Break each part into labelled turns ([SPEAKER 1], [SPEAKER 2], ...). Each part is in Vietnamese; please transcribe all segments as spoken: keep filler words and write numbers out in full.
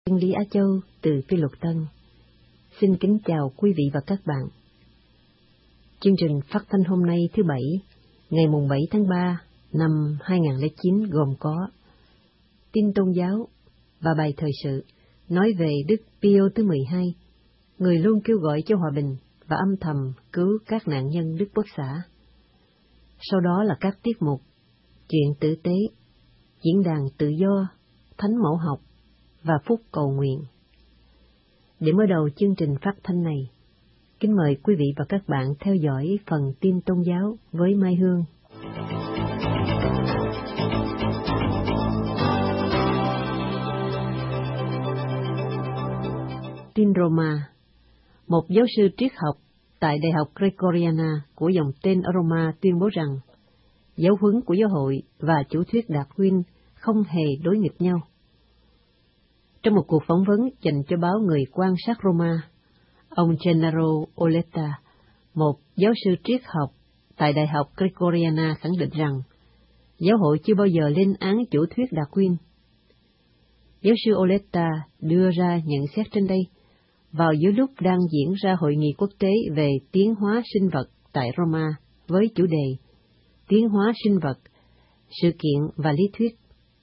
[SPEAKER 1] Nguyên Lý Á Châu từ Phi Luật Tân. Xin kính chào quý vị và các bạn. Chương trình phát thanh hôm nay thứ Bảy, ngày mùng bảy tháng ba năm hai nghìn không trăm lẻ chín gồm có tin tôn giáo và bài thời sự nói về Đức Pio thứ mười hai, người luôn kêu gọi cho hòa bình và âm thầm cứu các nạn nhân Đức Quốc xã. Sau đó là các tiết mục chuyện tử tế, diễn đàn tự do, thánh mẫu học và phút cầu nguyện. Để mở đầu chương trình phát thanh này, kính mời quý vị và các bạn theo dõi phần tin tôn giáo với Mai Hương. Tin Roma. Một giáo sư triết học tại Đại học Gregoriana của dòng tên ở Roma tuyên bố rằng giáo huấn của giáo hội và chủ thuyết Darwin không hề đối nghịch nhau. Trong một cuộc phỏng vấn dành cho báo Người Quan sát Roma, ông Gennaro Oletta, một giáo sư triết học tại Đại học Gregoriana khẳng định rằng giáo hội chưa bao giờ lên án chủ thuyết Darwin. Giáo sư Oletta đưa ra nhận xét trên đây vào giữa lúc đang diễn ra hội nghị quốc tế về tiến hóa sinh vật tại Roma với chủ đề Tiến hóa sinh vật, sự kiện và lý thuyết.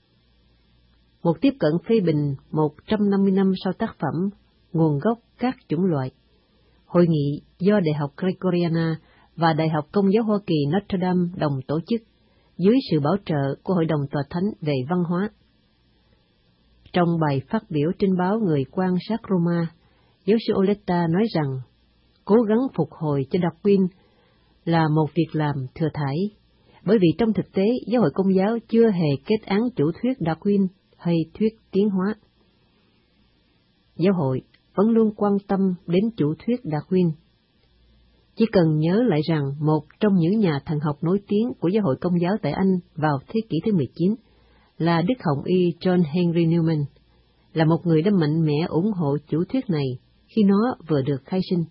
[SPEAKER 1] Một tiếp cận phê bình một trăm năm mươi năm sau tác phẩm Nguồn gốc các chủng loại. Hội nghị do Đại học Gregoriana và Đại học Công giáo Hoa Kỳ Notre Dame đồng tổ chức dưới sự bảo trợ của Hội đồng Tòa Thánh về Văn hóa. Trong bài phát biểu trên báo Người Quan sát Roma, giáo sư Oletta nói rằng cố gắng phục hồi cho Darwin là một việc làm thừa thãi, bởi vì trong thực tế giáo hội Công giáo chưa hề kết án chủ thuyết Darwin hay thuyết tiến hóa. Giáo hội vẫn luôn quan tâm đến chủ thuyết Darwin. Chỉ cần nhớ lại rằng một trong những nhà thần học nổi tiếng của giáo hội Công giáo tại Anh vào thế kỷ thứ mười chín là Đức Hồng Y John Henry Newman, là một người đã mạnh mẽ ủng hộ chủ thuyết này khi nó vừa được khai sinh.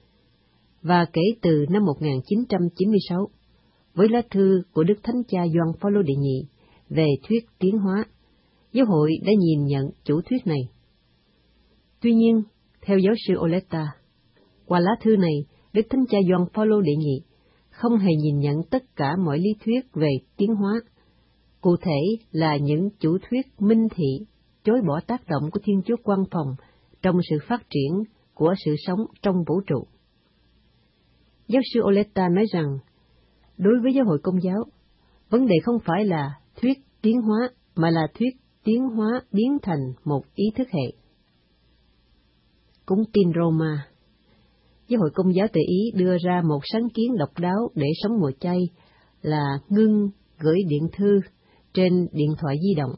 [SPEAKER 1] Và kể từ năm một nghìn chín trăm chín mươi sáu, với lá thư của Đức Thánh Cha Gioan Phaolô đệ nhị về thuyết tiến hóa, giáo hội đã nhìn nhận chủ thuyết này. Tuy nhiên, theo giáo sư Oletta, qua lá thư này, Đức Thánh Cha Gioan Phaolô đệ nhị không hề nhìn nhận tất cả mọi lý thuyết về tiến hóa, cụ thể là những chủ thuyết minh thị chối bỏ tác động của Thiên Chúa Quan Phòng trong sự phát triển của sự sống trong vũ trụ. Giáo sư Oletta nói rằng, đối với giáo hội Công giáo, vấn đề không phải là thuyết tiến hóa, mà là thuyết tiến hóa biến thành một ý thức hệ. Cũng tin Roma. Giáo hội Công giáo tại Ý đưa ra một sáng kiến độc đáo để sống mùa chay là ngưng gửi điện thư trên điện thoại di động.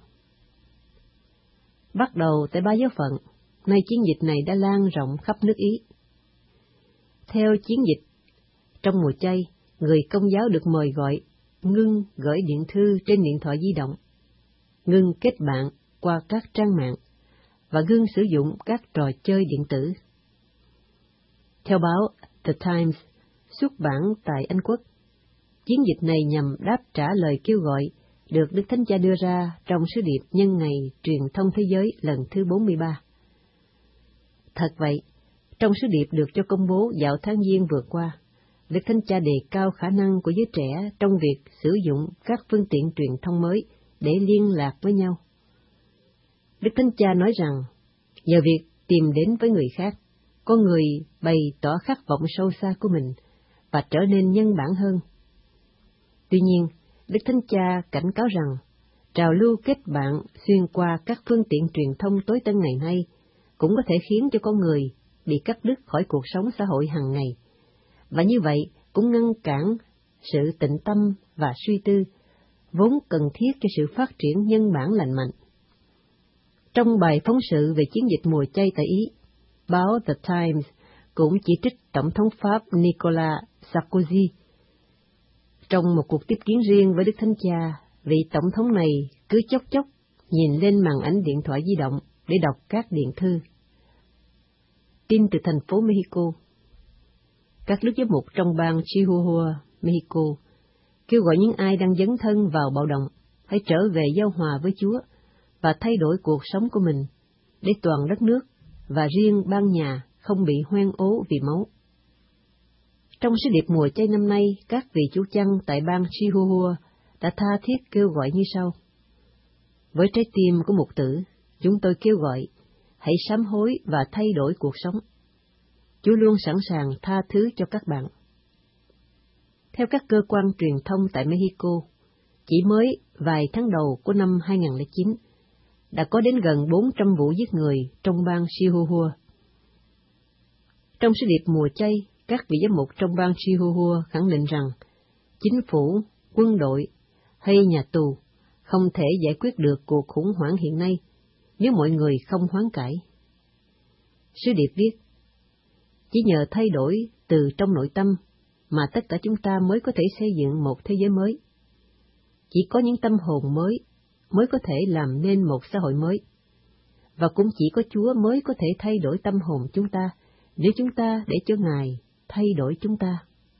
[SPEAKER 1] Bắt đầu tại ba giáo phận, nay chiến dịch này đã lan rộng khắp nước Ý. Theo chiến dịch, trong mùa chay, người Công giáo được mời gọi ngưng gửi điện thư trên điện thoại di động, ngưng kết bạn qua các trang mạng và ngưng sử dụng các trò chơi điện tử. Theo báo The Times, xuất bản tại Anh Quốc, chiến dịch này nhằm đáp trả lời kêu gọi được Đức Thánh Cha đưa ra trong sứ điệp nhân ngày truyền thông thế giới lần thứ bốn mươi ba. Thật vậy, trong sứ điệp được cho công bố vào tháng Giêng vừa qua, Đức Thánh Cha đề cao khả năng của giới trẻ trong việc sử dụng các phương tiện truyền thông mới để liên lạc với nhau. Đức Thánh Cha nói rằng, nhờ việc tìm đến với người khác, con người bày tỏ khát vọng sâu xa của mình và trở nên nhân bản hơn. Tuy nhiên, Đức Thánh Cha cảnh cáo rằng, trào lưu kết bạn xuyên qua các phương tiện truyền thông tối tân ngày nay cũng có thể khiến cho con người bị cắt đứt khỏi cuộc sống xã hội hàng ngày, và như vậy cũng ngăn cản sự tịnh tâm và suy tư, vốn cần thiết cho sự phát triển nhân bản lành mạnh. Trong bài phóng sự về chiến dịch mùa chay tại Ý, báo The Times cũng chỉ trích Tổng thống Pháp Nicolas Sarkozy. Trong một cuộc tiếp kiến riêng với Đức Thánh Cha, vị Tổng thống này cứ chốc chốc nhìn lên màn ảnh điện thoại di động để đọc các điện thư. Tin từ thành phố Mexico. Các đức giám mục trong bang Chihuahua, Mexico, kêu gọi những ai đang dấn thân vào bạo động hãy trở về giao hòa với Chúa và thay đổi cuộc sống của mình, để toàn đất nước và riêng ban nhà không bị hoen ố vì máu. Trong sứ điệp mùa chay năm nay, các vị chủ chăn tại bang Chihuahua đã tha thiết kêu gọi như sau. Với trái tim của mục tử, chúng tôi kêu gọi, hãy sám hối và thay đổi cuộc sống. Chúa luôn sẵn sàng tha thứ cho các bạn. Theo các cơ quan truyền thông tại Mexico, chỉ mới vài tháng đầu của năm hai nghìn không trăm lẻ chín, đã có đến gần bốn trăm vụ giết người trong bang Chihuahua. Trong sứ điệp mùa chay, các vị giám mục trong bang Chihuahua khẳng định rằng chính phủ, quân đội hay nhà tù không thể giải quyết được cuộc khủng hoảng hiện nay nếu mọi người không hoán cải. Sứ điệp viết, chỉ nhờ thay đổi từ trong nội tâm mà tất cả chúng ta mới có thể xây dựng một thế giới mới. Chỉ có những tâm hồn mới mới có thể làm nên một xã hội mới. Và cũng chỉ có Chúa mới có thể thay đổi tâm hồn chúng ta, nếu chúng ta để cho Ngài thay đổi chúng ta.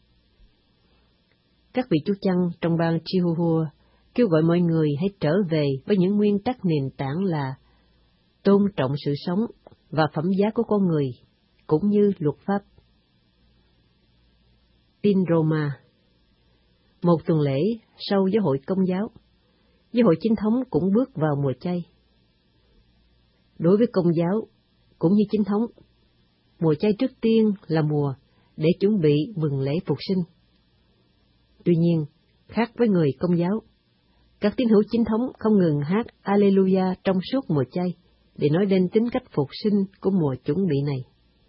[SPEAKER 1] Các vị chúa chăn trong bang Chihuahua kêu gọi mọi người hãy trở về với những nguyên tắc nền tảng là tôn trọng sự sống và phẩm giá của con người, cũng như luật pháp. Tin Roma. Một tuần lễ sau giáo hội Công giáo, giáo hội Chính thống cũng bước vào mùa chay. Đối với Công giáo, cũng như Chính thống, mùa chay trước tiên là mùa để chuẩn bị mừng lễ phục sinh. Tuy nhiên, khác với người Công giáo, các tín hữu Chính thống không ngừng hát Alleluia trong suốt mùa chay để nói đến tính cách phục sinh của mùa chuẩn bị này.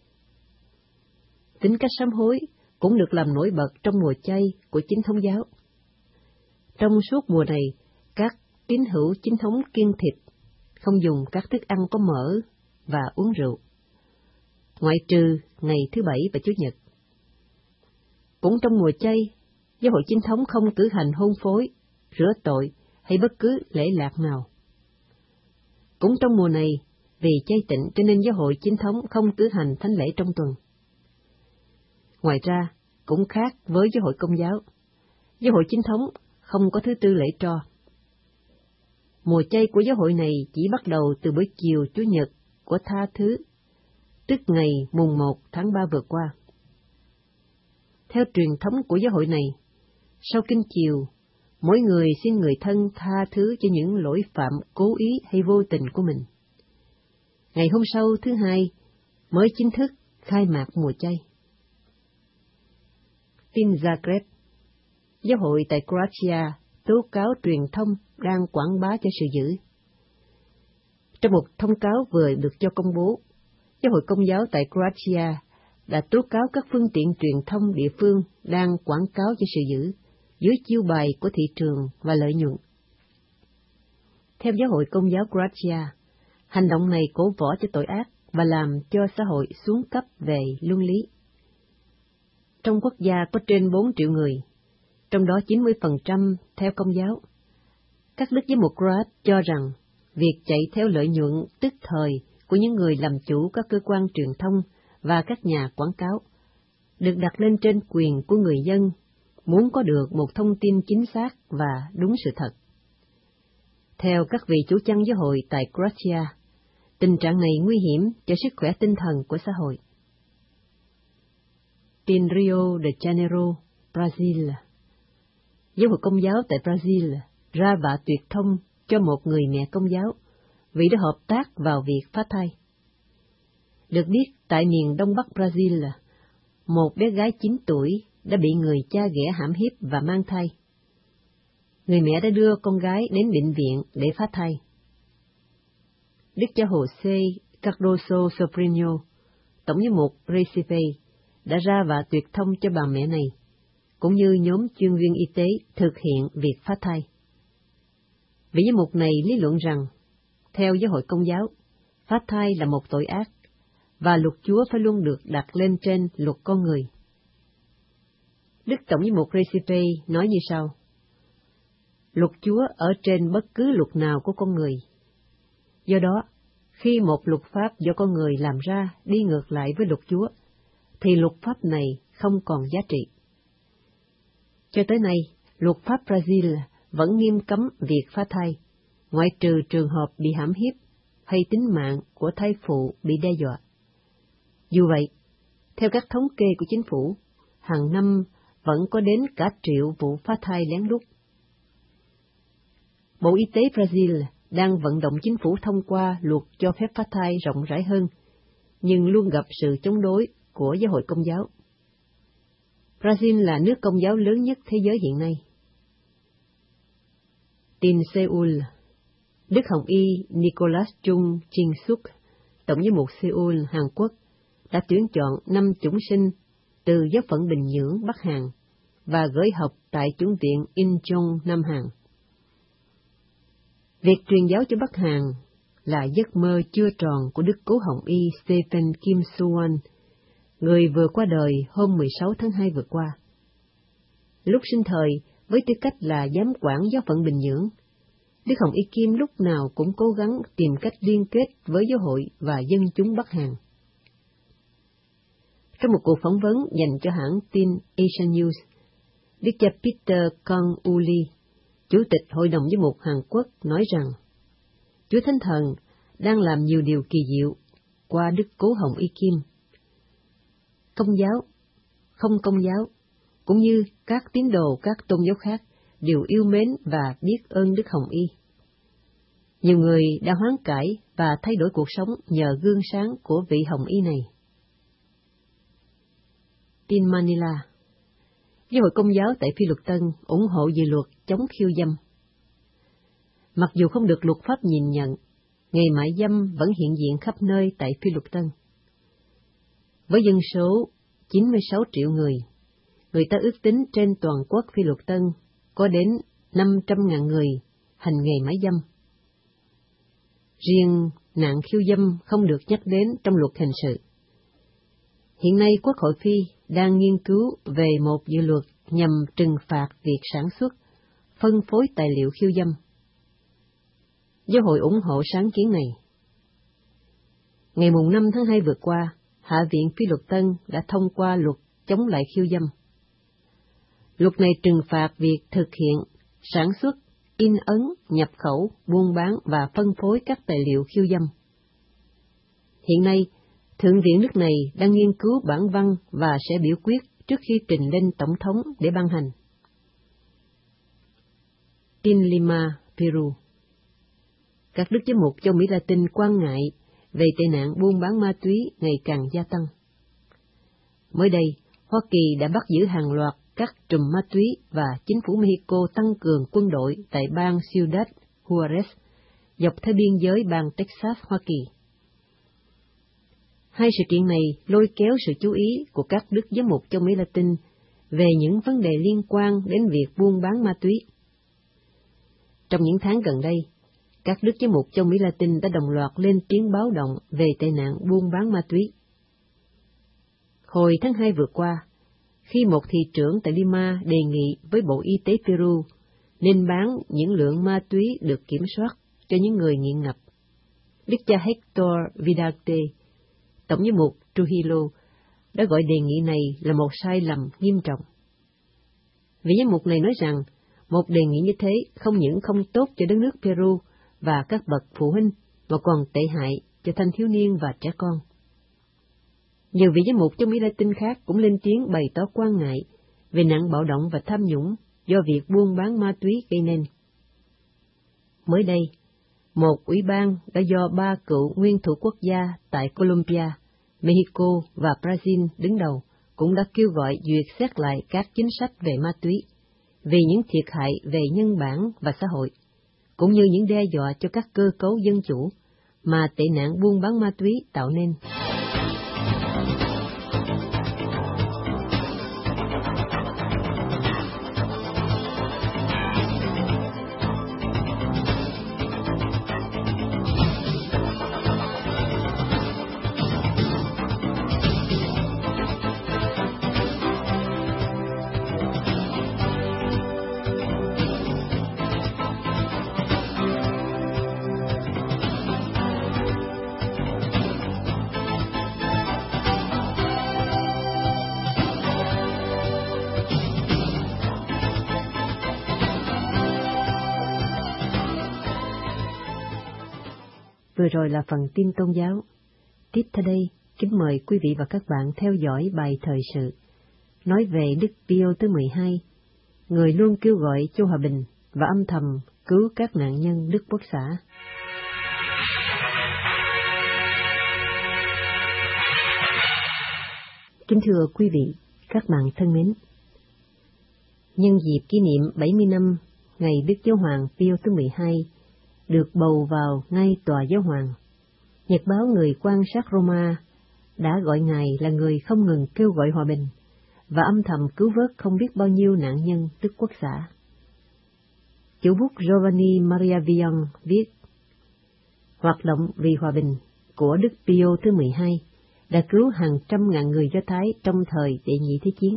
[SPEAKER 1] Tính cách sám hối cũng được làm nổi bật trong mùa chay của Chính thống giáo. Trong suốt mùa này, các tín hữu Chính thống kiêng thịt, không dùng các thức ăn có mỡ và uống rượu, ngoại trừ ngày thứ Bảy và Chủ nhật. Cũng trong mùa chay, giáo hội Chính thống không cử hành hôn phối, rửa tội hay bất cứ lễ lạc nào. Cũng trong mùa này, vì chay tịnh cho nên giáo hội Chính thống không cử hành thánh lễ trong tuần. Ngoài ra, cũng khác với giáo hội Công giáo, giáo hội Chính thống không có thứ tư lễ tro. Mùa chay của giáo hội này chỉ bắt đầu từ buổi chiều Chủ nhật của tha thứ, tức ngày mùng một tháng ba vừa qua. Theo truyền thống của giáo hội này, sau kinh chiều, mỗi người xin người thân tha thứ cho những lỗi phạm cố ý hay vô tình của mình. Ngày hôm sau thứ hai mới chính thức khai mạc mùa chay. Tin Zagreb. Giáo hội tại Croatia tố cáo truyền thông đang quảng bá cho sự dữ. Trong một thông cáo vừa được cho công bố, giáo hội Công giáo tại Croatia đã tố cáo các phương tiện truyền thông địa phương đang quảng cáo cho sự dữ dưới chiêu bài của thị trường và lợi nhuận. Theo giáo hội Công giáo Croatia, hành động này cổ võ cho tội ác và làm cho xã hội xuống cấp về luân lý. Trong quốc gia có trên bốn triệu người, trong đó chín mươi phần trăm theo Công giáo, các đức giám mục Croat cho rằng việc chạy theo lợi nhuận tức thời của những người làm chủ các cơ quan truyền thông và các nhà quảng cáo được đặt lên trên quyền của người dân muốn có được một thông tin chính xác và đúng sự thật. Theo các vị chủ chăn giáo hội tại Croatia, tình trạng này nguy hiểm cho sức khỏe tinh thần của xã hội. Tin Rio de Janeiro, Brazil. Giáo hội Công giáo tại Brazil ra vạ tuyệt thông cho một người mẹ Công giáo vì đã hợp tác vào việc phá thai. Được biết, tại miền đông bắc Brazil, một bé gái chín tuổi đã bị người cha ghẻ hãm hiếp và mang thai. Người mẹ đã đưa con gái đến bệnh viện để phá thai. Đức cha José Cardoso Sobrinho, tổng giám mục Recife, đã ra vạ tuyệt thông cho bà mẹ này, cũng như nhóm chuyên viên y tế thực hiện việc phá thai. Vị giám mục này lý luận rằng, theo giáo hội Công giáo, phá thai là một tội ác, và luật Chúa phải luôn được đặt lên trên luật con người. Đức tổng giám mục Recife nói như sau: Luật Chúa ở trên bất cứ luật nào của con người. Do đó, khi một luật pháp do con người làm ra đi ngược lại với luật Chúa, thì luật pháp này không còn giá trị. Cho tới nay, luật pháp Brazil vẫn nghiêm cấm việc phá thai, ngoại trừ trường hợp bị hãm hiếp hay tính mạng của thai phụ bị đe dọa. Dù vậy, theo các thống kê của chính phủ, hàng năm vẫn có đến cả triệu vụ phá thai lén lút. Bộ Y tế Brazil đang vận động chính phủ thông qua luật cho phép phá thai rộng rãi hơn, nhưng luôn gặp sự chống đối của giáo hội Công giáo. Brazil là nước Công giáo lớn nhất thế giới hiện nay. Tin Seoul, Đức Hồng Y Nicholas Chung Jin Suk, Tổng giám mục Seoul, Hàn Quốc, đã tuyển chọn năm chủng sinh từ giáo phận Bình Nhưỡng, Bắc Hàn, và gửi học tại chủng viện Incheon, Nam Hàn. Việc truyền giáo cho Bắc Hàn là giấc mơ chưa tròn của Đức Cố Hồng Y Stephen Kim Suwan, người vừa qua đời hôm mười sáu tháng hai vừa qua. Lúc sinh thời, với tư cách là giám quản giáo phận Bình Nhưỡng, Đức Hồng Y Kim lúc nào cũng cố gắng tìm cách liên kết với giáo hội và dân chúng Bắc Hàn. Trong một cuộc phỏng vấn dành cho hãng tin Asian News, Đức cha Peter Kong Uli, Chủ tịch Hội đồng Giám mục Hàn Quốc, nói rằng Chúa Thánh Thần đang làm nhiều điều kỳ diệu qua Đức Cố Hồng Y Kim. Công giáo, không công giáo, cũng như các tín đồ các tôn giáo khác đều yêu mến và biết ơn Đức Hồng Y. Nhiều người đã hoán cải và thay đổi cuộc sống nhờ gương sáng của vị Hồng Y này. Tin Manila, Giáo hội Công giáo tại Phi Luật Tân ủng hộ dự luật chống khiêu dâm. Mặc dù không được luật pháp nhìn nhận, nghề mại dâm vẫn hiện diện khắp nơi tại Phi Luật Tân. Với dân số chín mươi sáu triệu người, người ta ước tính trên toàn quốc Phi Luật Tân có đến năm trăm nghìn người hành nghề mại dâm. Riêng nạn khiêu dâm không được nhắc đến trong luật hình sự. Hiện nay Quốc hội Phi đang nghiên cứu về một dự luật nhằm trừng phạt việc sản xuất, phân phối tài liệu khiêu dâm. Giáo hội ủng hộ sáng kiến này. Ngày năm tháng hai vừa qua, Hạ viện Phi Luật Tân đã thông qua luật chống lại khiêu dâm. Luật này trừng phạt việc thực hiện, sản xuất, in ấn, nhập khẩu, buôn bán và phân phối các tài liệu khiêu dâm. Hiện nay, Thượng viện nước này đang nghiên cứu bản văn và sẽ biểu quyết trước khi trình lên Tổng thống để ban hành. Tin Lima, Peru. Các đức giám mục châu Mỹ Latin quan ngại về tệ nạn buôn bán ma túy ngày càng gia tăng. Mới đây, Hoa Kỳ đã bắt giữ hàng loạt các trùm ma túy và chính phủ Mexico tăng cường quân đội tại bang Ciudad Juarez, dọc theo biên giới bang Texas, Hoa Kỳ. Hai sự kiện này lôi kéo sự chú ý của các đức giám mục châu Mỹ Latin về những vấn đề liên quan đến việc buôn bán ma túy. Trong những tháng gần đây, các đức giám mục châu Mỹ Latin đã đồng loạt lên tiếng báo động về tệ nạn buôn bán ma túy. Hồi tháng hai vừa qua, khi một thị trưởng tại Lima đề nghị với Bộ Y tế Peru nên bán những lượng ma túy được kiểm soát cho những người nghiện ngập, Đức cha Hector Vidarte, Tổng giám mục Trujillo, đã gọi đề nghị này là một sai lầm nghiêm trọng. Vị giám mục này nói rằng một đề nghị như thế không những không tốt cho đất nước Peru và các bậc phụ huynh, mà còn tệ hại cho thanh thiếu niên và trẻ con. Nhiều vị giám mục trong Mỹ Latin khác cũng lên tiếng bày tỏ quan ngại về nạn bạo động và tham nhũng do việc buôn bán ma túy gây nên. Mới đây, một ủy ban đã do ba cựu nguyên thủ quốc gia tại Colombia, Mexico và Brazil đứng đầu cũng đã kêu gọi duyệt xét lại các chính sách về ma túy, vì những thiệt hại về nhân bản và xã hội, cũng như những đe dọa cho các cơ cấu dân chủ mà tệ nạn buôn bán ma túy tạo nên. Vừa rồi là phần tin tôn giáo. Tiếp theo đây, kính mời quý vị và các bạn theo dõi bài thời sự, nói về Đức Pio thứ mười hai, người luôn kêu gọi cho hòa bình và âm thầm cứu các nạn nhân Đức Quốc xã. Kính thưa quý vị, các bạn thân mến, nhân dịp kỷ niệm bảy mươi năm ngày Đức Giáo hoàng Pio thứ mười hai được bầu vào ngay tòa giáo hoàng, nhật báo Người quan sát Roma đã gọi Ngài là người không ngừng kêu gọi hòa bình và âm thầm cứu vớt không biết bao nhiêu nạn nhân Đức Quốc xã. Chủ bút Giovanni Maria Vian viết, hoạt động vì hòa bình của Đức Pio thứ mười hai đã cứu hàng trăm ngàn người Do Thái trong thời Đệ Nhị Thế Chiến.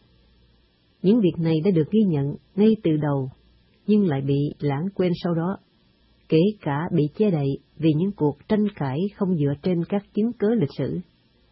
[SPEAKER 1] Những việc này đã được ghi nhận ngay từ đầu, nhưng lại bị lãng quên sau đó, kể cả bị che đậy vì những cuộc tranh cãi không dựa trên các chứng cớ lịch sử.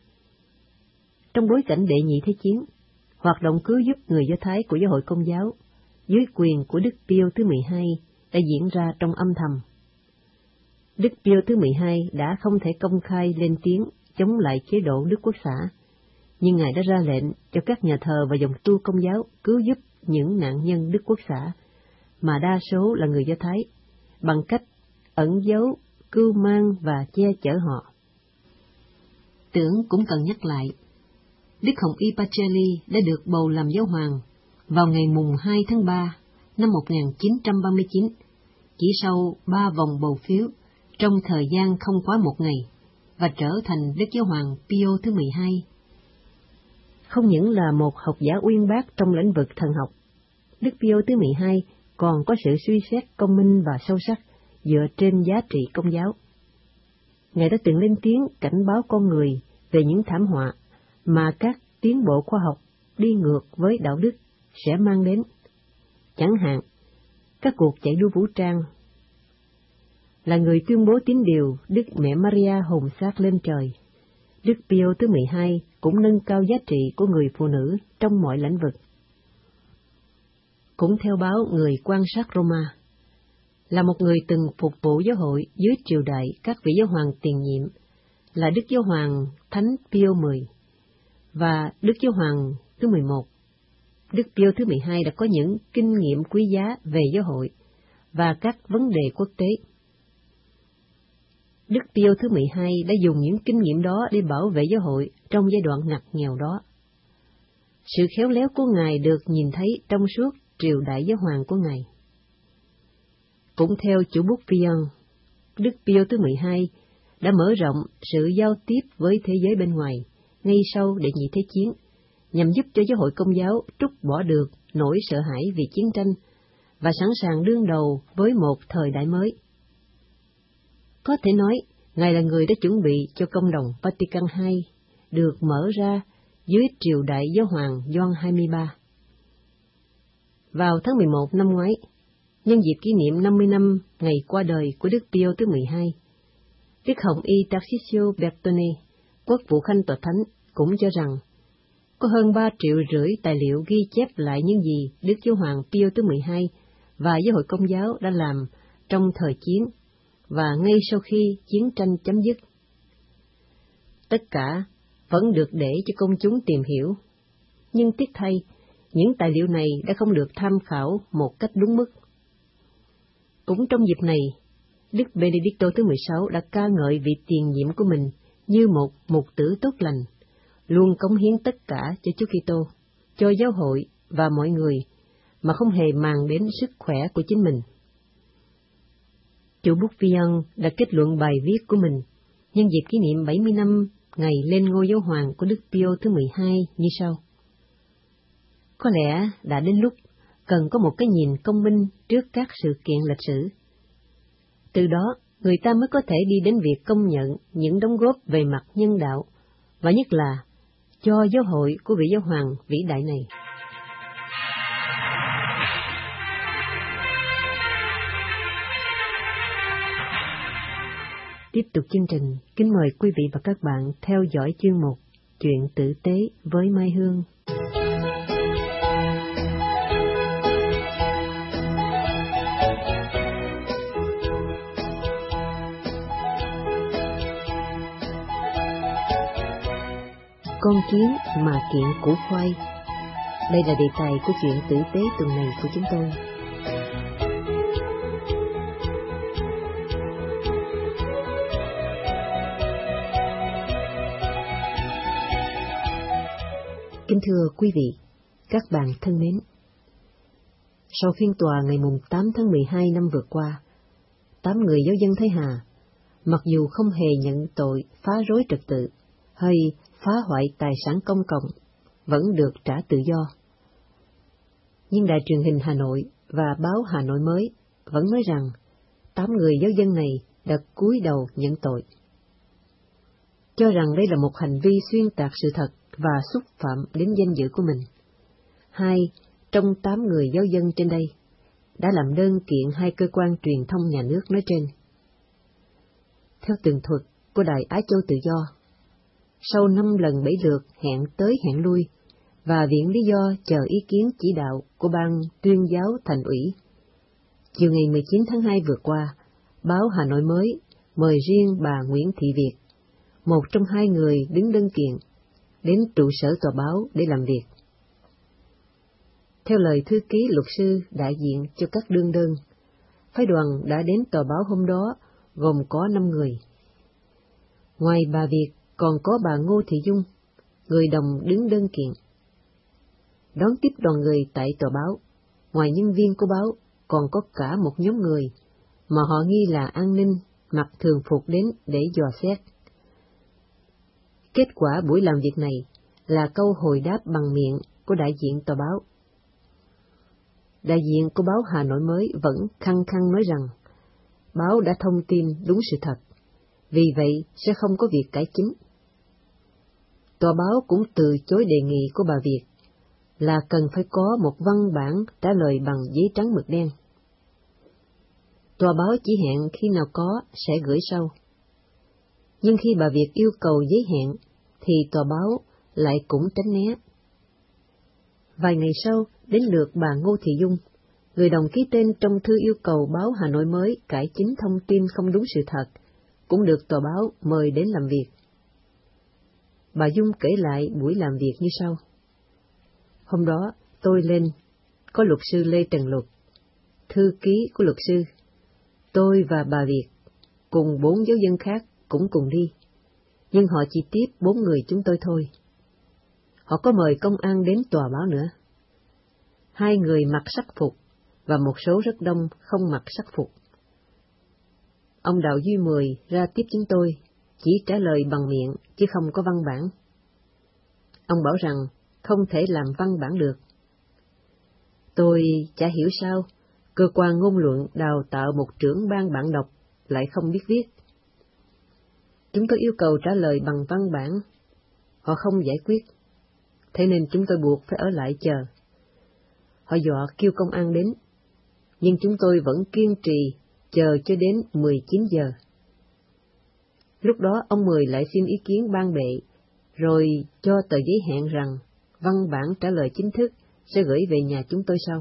[SPEAKER 1] Trong bối cảnh Đệ Nhị Thế Chiến, hoạt động cứu giúp người Do Thái của Giáo hội Công giáo dưới quyền của Đức Pio thứ mười hai đã diễn ra trong âm thầm. Đức Pio thứ mười hai đã không thể công khai lên tiếng chống lại chế độ Đức Quốc xã, nhưng Ngài đã ra lệnh cho các nhà thờ và dòng tu Công giáo cứu giúp những nạn nhân Đức Quốc xã, mà đa số là người Do Thái, bằng cách ẩn giấu, cưu mang và che chở họ. Tưởng cũng cần nhắc lại, Đức Hồng Y Pacelli đã được bầu làm giáo hoàng vào ngày mùng hai tháng ba năm một nghìn chín trăm ba mươi chín, chỉ sau ba vòng bầu phiếu trong thời gian không quá một ngày, và trở thành Đức Giáo hoàng Pio thứ mười hai. Không những là một học giả uyên bác trong lĩnh vực thần học, Đức Pio thứ mười hai còn có sự suy xét công minh và sâu sắc dựa trên giá trị Công giáo. Ngài đã từng lên tiếng cảnh báo con người về những thảm họa mà các tiến bộ khoa học đi ngược với đạo đức sẽ mang đến, chẳng hạn các cuộc chạy đua vũ trang. Là người tuyên bố tín điều Đức Mẹ Maria hồn xác lên trời, Đức Pio thứ mười hai cũng nâng cao giá trị của người phụ nữ trong mọi lĩnh vực. Cũng theo báo Người quan sát Roma, là một người từng phục vụ giáo hội dưới triều đại các vị giáo hoàng tiền nhiệm là Đức Giáo hoàng Thánh Pio mười và Đức Giáo hoàng thứ mười một, Đức Pio thứ mười hai đã có những kinh nghiệm quý giá về giáo hội và các vấn đề quốc tế. Đức Pio thứ mười hai đã dùng những kinh nghiệm đó để bảo vệ giáo hội trong giai đoạn ngặt nghèo đó. Sự khéo léo của Ngài được nhìn thấy trong suốt triều đại giáo hoàng của Ngài. Cũng theo chủ bút Vian, Đức Pio thứ mười hai đã mở rộng sự giao tiếp với thế giới bên ngoài ngay sau Đệ Nhị Thế Chiến, nhằm giúp cho giáo hội Công giáo trút bỏ được nỗi sợ hãi vì chiến tranh và sẵn sàng đương đầu với một thời đại mới. Có thể nói, Ngài là người đã chuẩn bị cho công đồng Vatican hai được mở ra dưới triều đại giáo hoàng Gioan hai mươi ba. Vào tháng mười một năm ngoái, nhân dịp kỷ niệm năm mươi năm ngày qua đời của Đức Pio thứ mười hai, Đức Hồng Y Tarcisio Bertone, quốc vụ khanh tòa thánh, cũng cho rằng có hơn ba triệu rưỡi tài liệu ghi chép lại những gì Đức Giáo hoàng Pio thứ mười hai và giáo hội Công giáo đã làm trong thời chiến và ngay sau khi chiến tranh chấm dứt. Tất cả vẫn được để cho công chúng tìm hiểu, nhưng tiếc thay, những tài liệu này đã không được tham khảo một cách đúng mức. Cũng trong dịp này, Đức Benedicto thứ mười sáu đã ca ngợi vị tiền nhiệm của mình như một mục tử tốt lành, luôn cống hiến tất cả cho Chúa Kitô, cho giáo hội và mọi người, mà không hề màng đến sức khỏe của chính mình. Chủ bút Vian đã kết luận bài viết của mình nhân dịp kỷ niệm bảy mươi năm ngày lên ngôi giáo hoàng của Đức Pio thứ mười hai như sau. Có lẽ đã đến lúc cần có một cái nhìn công minh trước các sự kiện lịch sử. Từ đó, người ta mới có thể đi đến việc công nhận những đóng góp về mặt nhân đạo, và nhất là cho giáo hội của vị giáo hoàng vĩ đại này. Tiếp tục chương trình, kính mời quý vị và các bạn theo dõi chuyên mục Chuyện tử tế với Mai Hương. con kiến mà kiện củ khoai. Đây là đề tài của chuyện tử tế tuần này của chúng tôi. Kính thưa quý vị, các bạn thân mến, sau phiên tòa ngày tám tháng mười hai năm vừa qua, tám người giáo dân Thái Hà, mặc dù không hề nhận tội phá rối trật tự hay phá hoại tài sản công cộng, vẫn được trả tự do. Nhưng Đài Truyền hình Hà Nội và báo Hà Nội Mới vẫn nói rằng tám người giáo dân này đã cúi đầu nhận tội, cho rằng đây là một hành vi xuyên tạc sự thật và xúc phạm đến danh dự của mình. Hai trong tám người giáo dân trên đây đã làm đơn kiện hai cơ quan truyền thông nhà nước nói trên. Theo tường thuật của Đài Á Châu Tự Do, sau năm lần bảy lượt hẹn tới hẹn lui và viện lý do chờ ý kiến chỉ đạo của Ban Tuyên giáo Thành ủy, chiều ngày mười chín tháng hai vừa qua, báo Hà Nội Mới mời riêng bà Nguyễn Thị Việt, một trong hai người đứng đơn kiện, đến trụ sở tòa báo để làm việc. Theo lời thư ký luật sư đại diện cho các đương đơn, phái đoàn đã đến tòa báo hôm đó gồm có năm người. Ngoài bà Việt còn có bà Ngô Thị Dung, người đồng đứng đơn kiện. Đón tiếp đoàn người tại tòa báo, ngoài nhân viên của báo còn có cả một nhóm người mà họ nghi là an ninh mặc thường phục đến để dò xét. Kết quả buổi làm việc này là câu hồi đáp bằng miệng của đại diện tòa báo. Đại diện của báo Hà Nội Mới vẫn khăng khăng nói rằng báo đã thông tin đúng sự thật, vì vậy sẽ không có việc cải chính. Tòa báo cũng từ chối đề nghị của bà Việt là cần phải có một văn bản trả lời bằng giấy trắng mực đen. Tòa báo chỉ hẹn khi nào có sẽ gửi sau. Nhưng khi bà Việt yêu cầu giấy hẹn, thì tòa báo lại cũng tránh né. Vài ngày sau, đến lượt bà Ngô Thị Dung, người đồng ký tên trong thư yêu cầu báo Hà Nội Mới cải chính thông tin không đúng sự thật, cũng được tòa báo mời đến làm việc. Bà Dung kể lại buổi làm việc như sau. Hôm đó, tôi lên, có luật sư Lê Trần Luật, thư ký của luật sư, tôi và bà Việt, cùng bốn giáo dân khác cũng cùng đi, nhưng họ chỉ tiếp bốn người chúng tôi thôi. Họ có mời công an đến tòa báo nữa. Hai người mặc sắc phục và một số rất đông không mặc sắc phục. Ông Đào Duy Mười ra tiếp chúng tôi, chỉ trả lời bằng miệng chứ không có văn bản. Ông bảo rằng không thể làm văn bản được. Tôi chả hiểu sao cơ quan ngôn luận đào tạo một trưởng ban bạn đọc lại không biết viết. Chúng tôi yêu cầu trả lời bằng văn bản, họ không giải quyết, thế nên chúng tôi buộc phải ở lại chờ. Họ dọa kêu công an đến, nhưng chúng tôi vẫn kiên trì chờ cho đến mười chín giờ. Lúc đó ông Mười lại xin ý kiến ban bệ, rồi cho tờ giấy hẹn rằng văn bản trả lời chính thức sẽ gửi về nhà chúng tôi sau.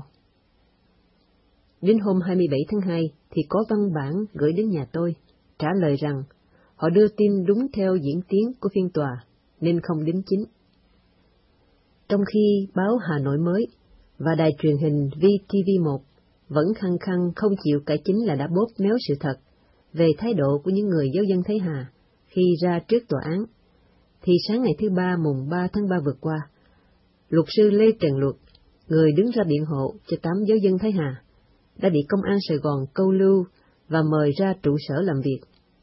[SPEAKER 1] Đến hôm hai mươi bảy tháng hai thì có văn bản gửi đến nhà tôi, trả lời rằng họ đưa tin đúng theo diễn tiến của phiên tòa, nên không đính chính. Trong khi báo Hà Nội Mới và đài truyền hình vê tê vê một vẫn khăng khăng không chịu cải chính là đã bóp méo sự thật về thái độ của những người giáo dân Thái Hà khi ra trước tòa án, thì sáng ngày thứ ba mùng ba tháng ba vừa qua, luật sư Lê Trần Luật, người đứng ra biện hộ cho tám giáo dân Thái Hà, đã bị công an Sài Gòn câu lưu và mời ra trụ sở làm việc.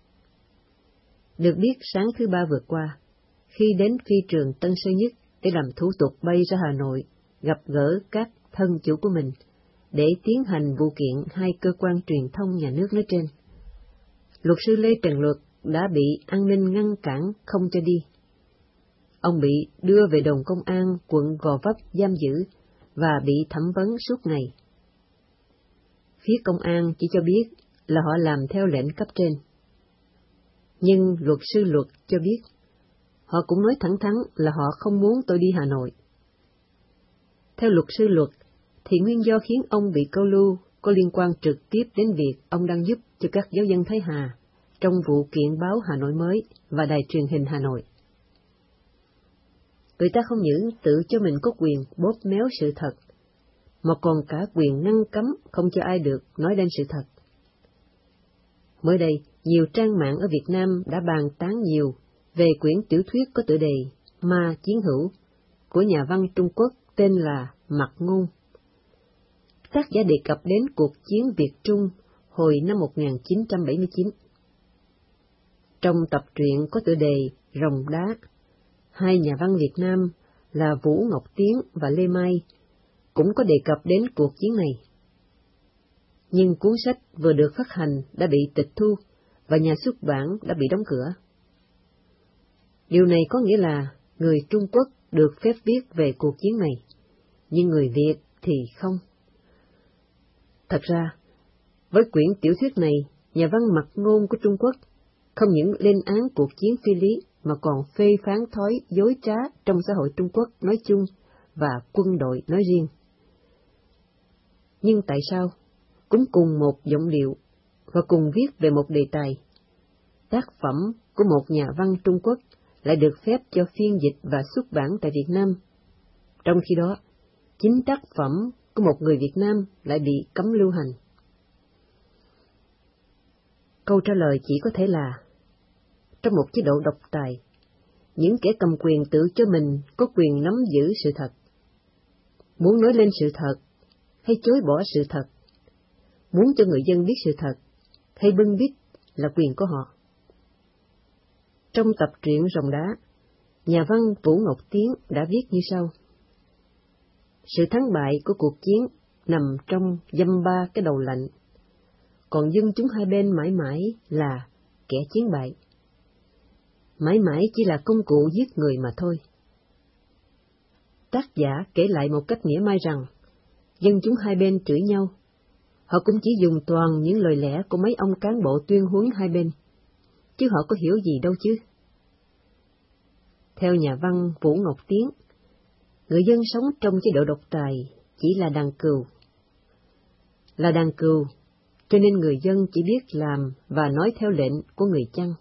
[SPEAKER 1] Được biết sáng thứ ba vừa qua, khi đến phi trường Tân Sơn Nhất để làm thủ tục bay ra Hà Nội, gặp gỡ các thân chủ của mình, để tiến hành vụ kiện hai cơ quan truyền thông nhà nước nói trên, luật sư Lê Trần Luật đã bị an ninh ngăn cản không cho đi. Ông bị đưa về đồn công an quận Gò Vấp giam giữ và bị thẩm vấn suốt ngày. Phía công an chỉ cho biết là họ làm theo lệnh cấp trên. Nhưng luật sư Luật cho biết, họ cũng nói thẳng thắn là họ không muốn tôi đi Hà Nội. Theo luật sư Luật, thì nguyên do khiến ông bị câu lưu có liên quan trực tiếp đến việc ông đang giúp cho các giáo dân Thái Hà trong vụ kiện báo Hà Nội Mới và đài truyền hình Hà Nội. người ta không những tự cho mình có quyền bóp méo sự thật, mà còn cả quyền ngăn cấm không cho ai được nói lên sự thật. Mới đây, nhiều trang mạng ở Việt Nam đã bàn tán nhiều về quyển tiểu thuyết có tựa đề Ma Chiến Hữu của nhà văn Trung Quốc tên là Mạc Ngôn. Tác giả đề cập đến cuộc chiến Việt-Trung hồi năm một nghìn chín trăm bảy mươi chín. Trong tập truyện có tựa đề Rồng Đá, hai nhà văn Việt Nam là Vũ Ngọc Tiến và Lê Mai cũng có đề cập đến cuộc chiến này. Nhưng cuốn sách vừa được phát hành đã bị tịch thu và nhà xuất bản đã bị đóng cửa. Điều này có nghĩa là người Trung Quốc được phép viết về cuộc chiến này, nhưng người Việt thì không. Thật ra, với quyển tiểu thuyết này, nhà văn Mạc Ngôn của Trung Quốc không những lên án cuộc chiến phi lý mà còn phê phán thói dối trá trong xã hội Trung Quốc nói chung và quân đội nói riêng. Nhưng tại sao, cũng cùng một giọng điệu và cùng viết về một đề tài, tác phẩm của một nhà văn Trung Quốc lại được phép cho phiên dịch và xuất bản tại Việt Nam, trong khi đó, chính tác phẩm của một người Việt Nam lại bị cấm lưu hành? Câu trả lời chỉ có thể là, trong một chế độ độc tài, những kẻ cầm quyền tự cho mình có quyền nắm giữ sự thật. Muốn nói lên sự thật, hay chối bỏ sự thật, muốn cho người dân biết sự thật, hay bưng bít là quyền của họ. Trong tập truyện Rồng Đá, nhà văn Vũ Ngọc Tiến đã viết như sau. Sự thắng bại của cuộc chiến nằm trong dăm ba cái đầu lạnh, còn dân chúng hai bên mãi mãi là kẻ chiến bại. Mãi mãi chỉ là công cụ giết người mà thôi. Tác giả kể lại một cách mỉa mai rằng, dân chúng hai bên chửi nhau, họ cũng chỉ dùng toàn những lời lẽ của mấy ông cán bộ tuyên huấn hai bên, chứ họ có hiểu gì đâu chứ. Theo nhà văn Vũ Ngọc Tiến, người dân sống trong chế độ độc tài chỉ là đàn cừu. Là đàn cừu, cho nên người dân chỉ biết làm và nói theo lệnh của người chăn.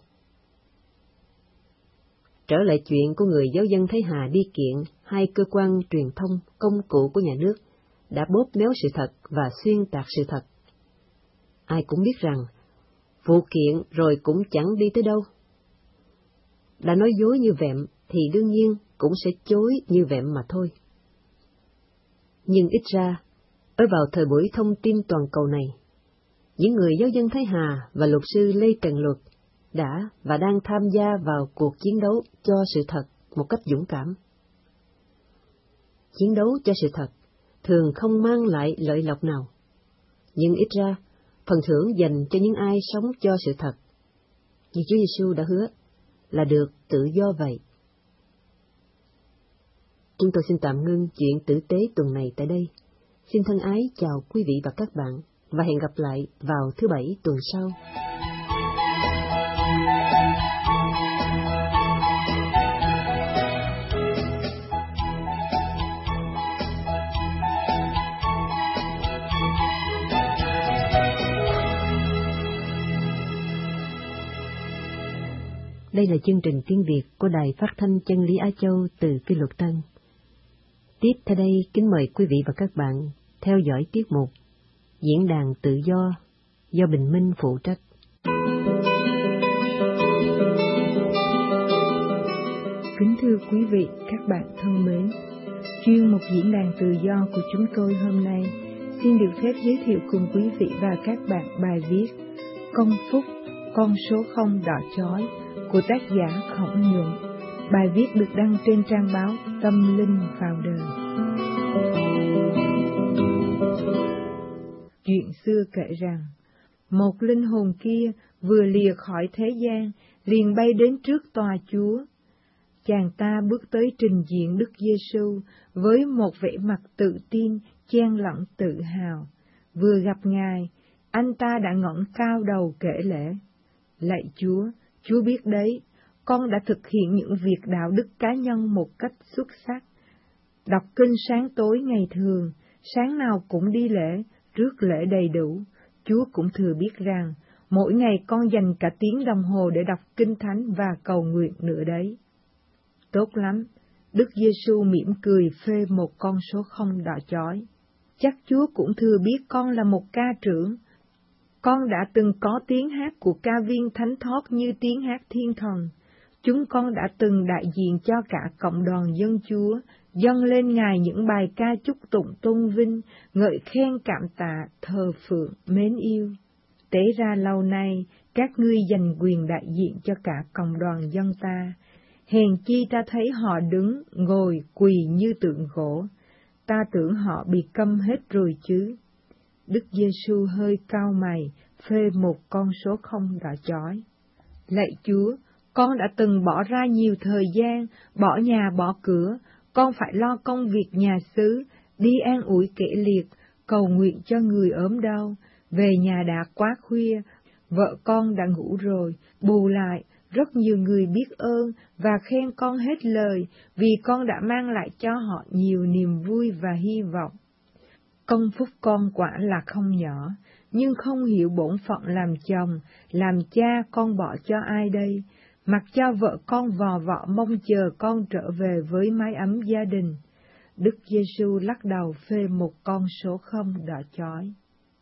[SPEAKER 1] Trở lại chuyện của người giáo dân Thái Hà đi kiện hai cơ quan truyền thông công cụ của nhà nước đã bóp méo sự thật và xuyên tạc sự thật. Ai cũng biết rằng, vụ kiện rồi cũng chẳng đi tới đâu. Đã nói dối như vẹm thì đương nhiên cũng sẽ chối như vẹm mà thôi. Nhưng ít ra, ở vào thời buổi thông tin toàn cầu này, những người giáo dân Thái Hà và luật sư Lê Trần Luật đã và đang tham gia vào cuộc chiến đấu cho sự thật một cách dũng cảm. Chiến đấu cho sự thật thường không mang lại lợi lộc nào, nhưng ít ra phần thưởng dành cho những ai sống cho sự thật, như Chúa Giêsu đã hứa, là được tự do vậy. Chúng tôi xin tạm ngưng chuyện tử tế tuần này tại đây. Xin thân ái chào quý vị và các bạn, và hẹn gặp lại vào thứ Bảy tuần sau. Đây là chương trình tiếng Việt của Đài Phát thanh Chân lý Á Châu từ Phi Luật Tân. Tiếp theo đây, kính mời quý vị và các bạn theo dõi tiết mục Diễn đàn Tự Do do Bình Minh phụ trách.
[SPEAKER 2] Kính thưa quý vị, các bạn thân mến, chuyên mục Diễn đàn Tự Do của chúng tôi hôm nay xin được phép giới thiệu cùng quý vị và các bạn bài viết Công Phúc, con số không đỏ chói của tác giả Khổng Nhuận. Bài viết được đăng trên trang báo Tâm Linh vào đời. Chuyện xưa kể rằng, một linh hồn kia vừa lìa khỏi thế gian, liền bay đến trước tòa Chúa. Chàng ta bước tới trình diện Đức Giêsu với một vẻ mặt tự tin, chen lẫn tự hào. Vừa gặp Ngài, anh ta đã ngẩng cao đầu kể lễ. Lạy Chúa, Chúa biết đấy, con đã thực hiện những việc đạo đức cá nhân một cách xuất sắc. Đọc kinh sáng tối ngày thường, sáng nào cũng đi lễ, rước lễ đầy đủ. Chúa cũng thừa biết rằng, mỗi ngày con dành cả tiếng đồng hồ để đọc kinh thánh và cầu nguyện nữa đấy. Tốt lắm, Đức Giêsu mỉm cười phê một con số không đỏ chói. Chắc Chúa cũng thừa biết con là một ca trưởng. Con đã từng có tiếng hát của ca viên thánh thót như tiếng hát thiên thần. Chúng con đã từng đại diện cho cả cộng đoàn dân Chúa, dâng lên Ngài những bài ca chúc tụng tôn vinh, ngợi khen cảm tạ, thờ phượng, mến yêu. Tế ra lâu nay, các ngươi giành quyền đại diện cho cả cộng đoàn dân ta. Hèn chi ta thấy họ đứng, ngồi, quỳ như tượng gỗ. Ta tưởng họ bị câm hết rồi chứ. Đức Giêsu hơi cau mày, phê một con số không đỏ chói. Lạy Chúa, con đã từng bỏ ra nhiều thời gian, bỏ nhà bỏ cửa, con phải lo công việc nhà xứ, đi an ủi kẻ liệt, cầu nguyện cho người ốm đau, về nhà đã quá khuya, vợ con đã ngủ rồi, bù lại, rất nhiều người biết ơn và khen con hết lời vì con đã mang lại cho họ nhiều niềm vui và hy vọng. Công phúc con quả là không nhỏ, nhưng không hiểu bổn phận làm chồng, làm cha con bỏ cho ai đây, mặc cho vợ con vò vọ mong chờ con trở về với mái ấm gia đình. Đức Giêsu lắc đầu phê một con số không đỏ chói.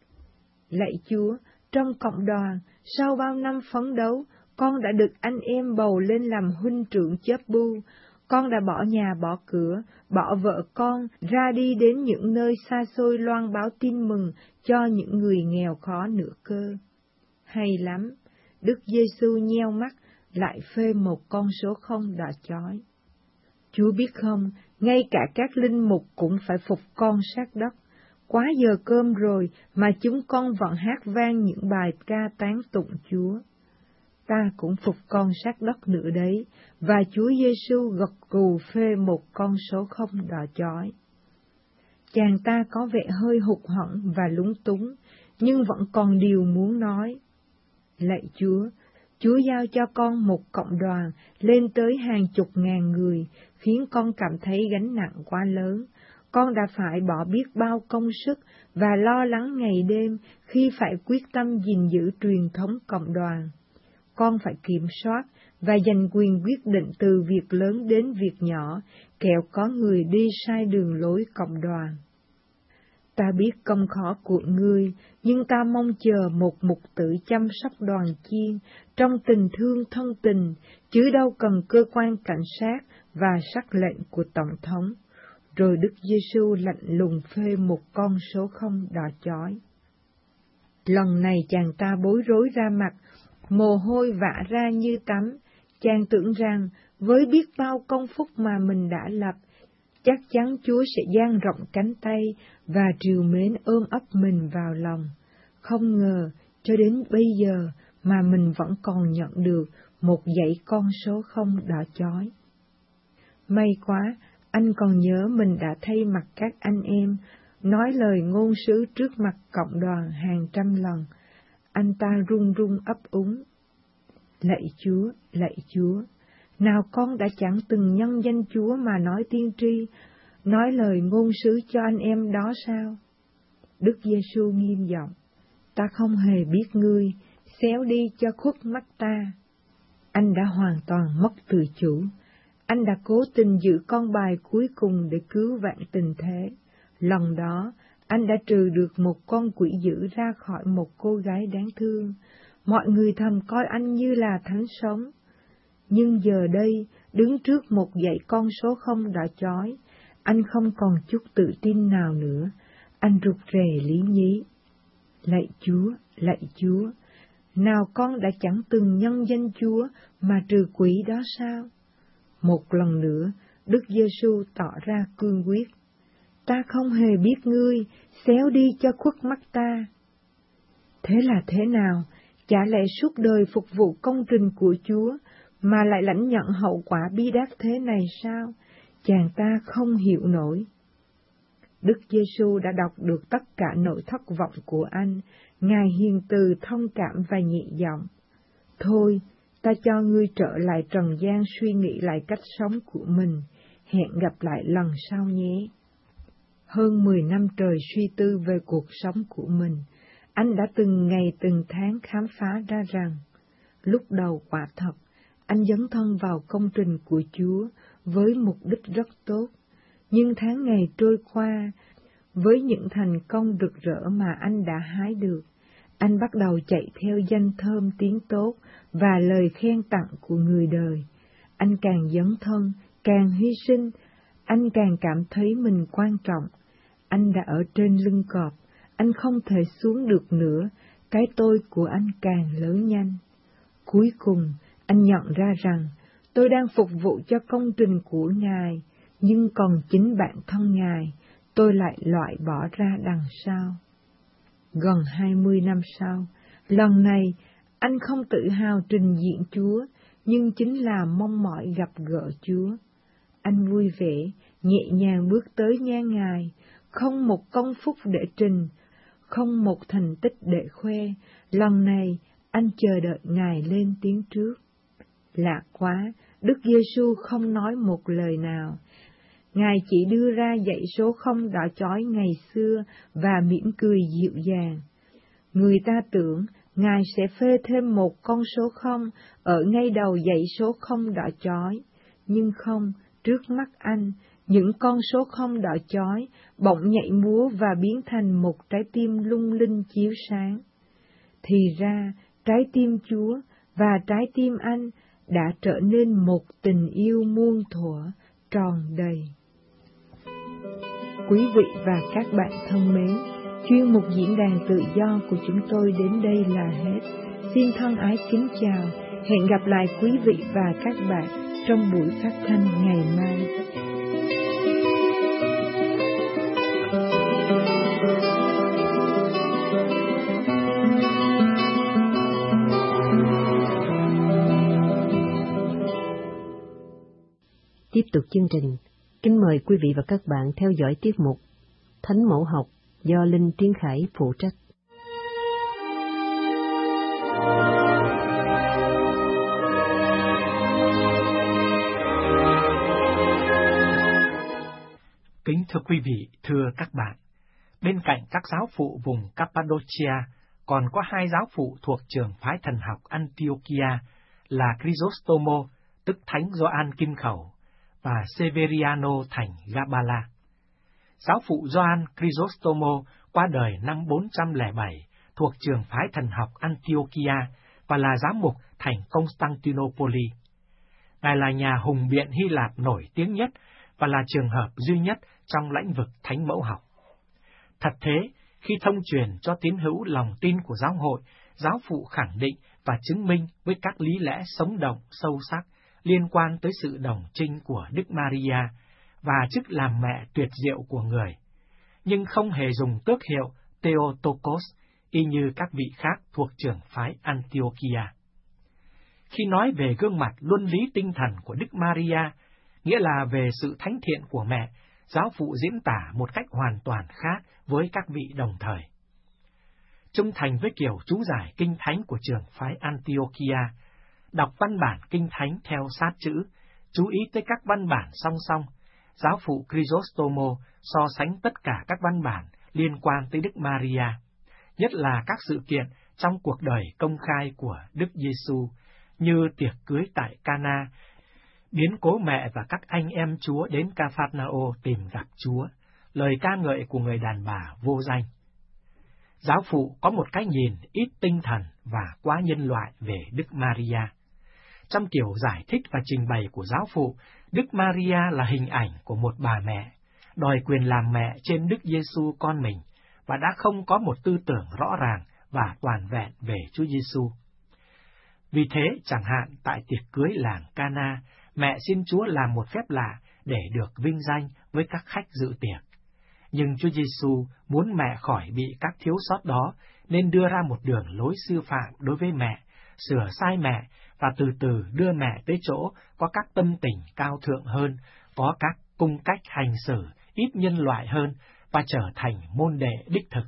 [SPEAKER 2] Lạy Chúa, trong cộng đoàn, sau bao năm phấn đấu, con đã được anh em bầu lên làm huynh trưởng chớp bu. Con đã bỏ nhà bỏ cửa, bỏ vợ con, ra đi đến những nơi xa xôi loan báo tin mừng cho những người nghèo khó nửa cơ. Hay lắm, Đức Giêsu nheo mắt, lại phê một con số không đỏ chói. Chúa biết không, ngay cả các linh mục cũng phải phục con sát đất. Quá giờ cơm rồi mà chúng con vẫn hát vang những bài ca tán tụng Chúa. Ta cũng phục con sát đất nữa đấy, và Chúa Giêsu gật gù phê một con số không đỏ chói. Chàng ta có vẻ hơi hụt hẫng và lúng túng, nhưng vẫn còn điều muốn nói. Lạy Chúa, Chúa giao cho con một cộng đoàn lên tới hàng chục ngàn người, khiến con cảm thấy gánh nặng quá lớn. Con đã phải bỏ biết bao công sức và lo lắng ngày đêm khi phải quyết tâm gìn giữ truyền thống cộng đoàn. Con phải kiểm soát và giành quyền quyết định từ việc lớn đến việc nhỏ, kẻo có người đi sai đường lối cộng đoàn. Ta biết công khó của ngươi, nhưng ta mong chờ một mục tử chăm sóc đoàn chiên, trong tình thương thân tình, chứ đâu cần cơ quan cảnh sát và sắc lệnh của Tổng thống. Rồi Đức Giêsu lạnh lùng phê một con số không đỏ chói. Lần này chàng ta bối rối ra mặt, mồ hôi vã ra như tắm. Chàng tưởng rằng với biết bao công phúc mà mình đã lập, chắc chắn Chúa sẽ dang rộng cánh tay và trìu mến ôm ấp mình vào lòng. Không ngờ, cho đến bây giờ mà mình vẫn còn nhận được một dãy con số không đỏ chói. May quá, anh còn nhớ mình đã thay mặt các anh em, nói lời ngôn sứ trước mặt cộng đoàn hàng trăm lần. Anh ta run run ấp úng. Lạy Chúa, lạy Chúa, nào con đã chẳng từng nhân danh Chúa mà nói tiên tri, nói lời ngôn sứ cho anh em đó sao? Đức Giêsu nghiêm giọng, ta không hề biết ngươi, xéo đi cho khuất mắt ta. Anh đã hoàn toàn mất tự chủ. Anh đã cố tình giữ con bài cuối cùng để cứu vãn tình thế. Lần đó, anh đã trừ được một con quỷ dữ ra khỏi một cô gái đáng thương. Mọi người thầm coi anh như là thánh sống. Nhưng giờ đây, đứng trước một dãy con số không đỏ chói, anh không còn chút tự tin nào nữa. Anh rụt rè lý nhí. Lạy Chúa, lạy Chúa, nào con đã chẳng từng nhân danh Chúa mà trừ quỷ đó sao? Một lần nữa, Đức Giêsu tỏ ra cương quyết. Ta không hề biết ngươi, xéo đi cho khuất mắt ta. Thế là thế nào? Chả lẽ suốt đời phục vụ công trình của Chúa mà lại lãnh nhận hậu quả bi đát thế này sao? Chàng ta không hiểu nổi. Đức Giêsu đã đọc được tất cả nỗi thất vọng của anh. Ngài hiền từ, thông cảm và nhẹ giọng. Thôi, ta cho ngươi trở lại trần gian suy nghĩ lại cách sống của mình. Hẹn gặp lại lần sau nhé. Hơn mười năm trời suy tư về cuộc sống của mình, anh đã từng ngày từng tháng khám phá ra rằng, lúc đầu quả thật, anh dấn thân vào công trình của Chúa với mục đích rất tốt. Nhưng tháng ngày trôi qua, với những thành công rực rỡ mà anh đã hái được, anh bắt đầu chạy theo danh thơm tiếng tốt và lời khen tặng của người đời. Anh càng dấn thân, càng hy sinh, anh càng cảm thấy mình quan trọng. Anh đã ở trên lưng cọp, anh không thể xuống được nữa, cái tôi của anh càng lớn nhanh. Cuối cùng, anh nhận ra rằng, tôi đang phục vụ cho công trình của Ngài, nhưng còn chính bản thân Ngài, tôi lại loại bỏ ra đằng sau. Gần hai mươi năm sau, lần này, anh không tự hào trình diện Chúa, nhưng chính là mong mỏi gặp gỡ Chúa. Anh vui vẻ, nhẹ nhàng bước tới ngang Ngài, không một công phúc để trình, không một thành tích để khoe. Lần này, anh chờ đợi Ngài lên tiếng trước. Lạ quá, Đức Giêsu không nói một lời nào. Ngài chỉ đưa ra dãy số không đỏ chói ngày xưa và mỉm cười dịu dàng. Người ta tưởng Ngài sẽ phê thêm một con số không ở ngay đầu dãy số không đỏ chói, nhưng không, trước mắt anh, những con số không đỏ chói bỗng nhảy múa và biến thành một trái tim lung linh chiếu sáng. Thì ra, trái tim Chúa và trái tim anh đã trở nên một tình yêu muôn thuở, tròn đầy. Quý vị và các bạn thân mến, chuyên mục diễn đàn tự do của chúng tôi đến đây là hết. Xin thân ái kính chào, hẹn gặp lại quý vị và các bạn trong buổi phát thanh ngày mai.
[SPEAKER 1] Tiếp tục chương trình, kính mời quý vị và các bạn theo dõi tiết mục Thánh Mẫu Học do Linh Tiến Khải phụ trách.
[SPEAKER 3] Kính thưa quý vị, thưa các bạn, bên cạnh các giáo phụ vùng Cappadocia, còn có hai giáo phụ thuộc trường phái thần học Antiochia là Chrysostomo, tức Thánh Gioan Kim Khẩu, và Severiano thành Gabala. Giáo phụ Gioan Chrysostomo qua đời năm bốn trăm lẻ bảy thuộc trường phái thần học Antiochia và là giám mục thành Constantinople. Ngài là nhà hùng biện Hy Lạp nổi tiếng nhất và là trường hợp duy nhất trong lĩnh vực thánh mẫu học. Thật thế, khi thông truyền cho tín hữu lòng tin của giáo hội, giáo phụ khẳng định và chứng minh với các lý lẽ sống động, sâu sắc liên quan tới sự đồng trinh của Đức Maria và chức làm mẹ tuyệt diệu của người, nhưng không hề dùng tước hiệu Theotokos y như các vị khác thuộc trường phái Antiochia. Khi nói về gương mặt luân lý tinh thần của Đức Maria, nghĩa là về sự thánh thiện của mẹ, giáo phụ diễn tả một cách hoàn toàn khác với các vị đồng thời. Trung thành với kiểu chú giải kinh thánh của trường phái Antiochia, đọc văn bản kinh thánh theo sát chữ, chú ý tới các văn bản song song, giáo phụ Chrysostomo so sánh tất cả các văn bản liên quan tới Đức Maria, nhất là các sự kiện trong cuộc đời công khai của Đức Giêsu như tiệc cưới tại Cana, biến cố mẹ và các anh em Chúa đến Ca-phạt-na-ô tìm gặp Chúa, lời ca ngợi của người đàn bà vô danh. Giáo phụ có một cái nhìn ít tinh thần và quá nhân loại về Đức Maria. Trong kiểu giải thích và trình bày của giáo phụ, Đức Maria là hình ảnh của một bà mẹ, đòi quyền làm mẹ trên Đức Giêsu con mình, và đã không có một tư tưởng rõ ràng và toàn vẹn về Chúa Giêsu. Vì thế, chẳng hạn tại tiệc cưới làng Cana, mẹ xin Chúa làm một phép lạ để được vinh danh với các khách dự tiệc. Nhưng Chúa Giêsu muốn mẹ khỏi bị các thiếu sót đó, nên đưa ra một đường lối sư phạm đối với mẹ, sửa sai mẹ và từ từ đưa mẹ tới chỗ có các tâm tình cao thượng hơn, có các cung cách hành xử ít nhân loại hơn và trở thành môn đệ đích thực.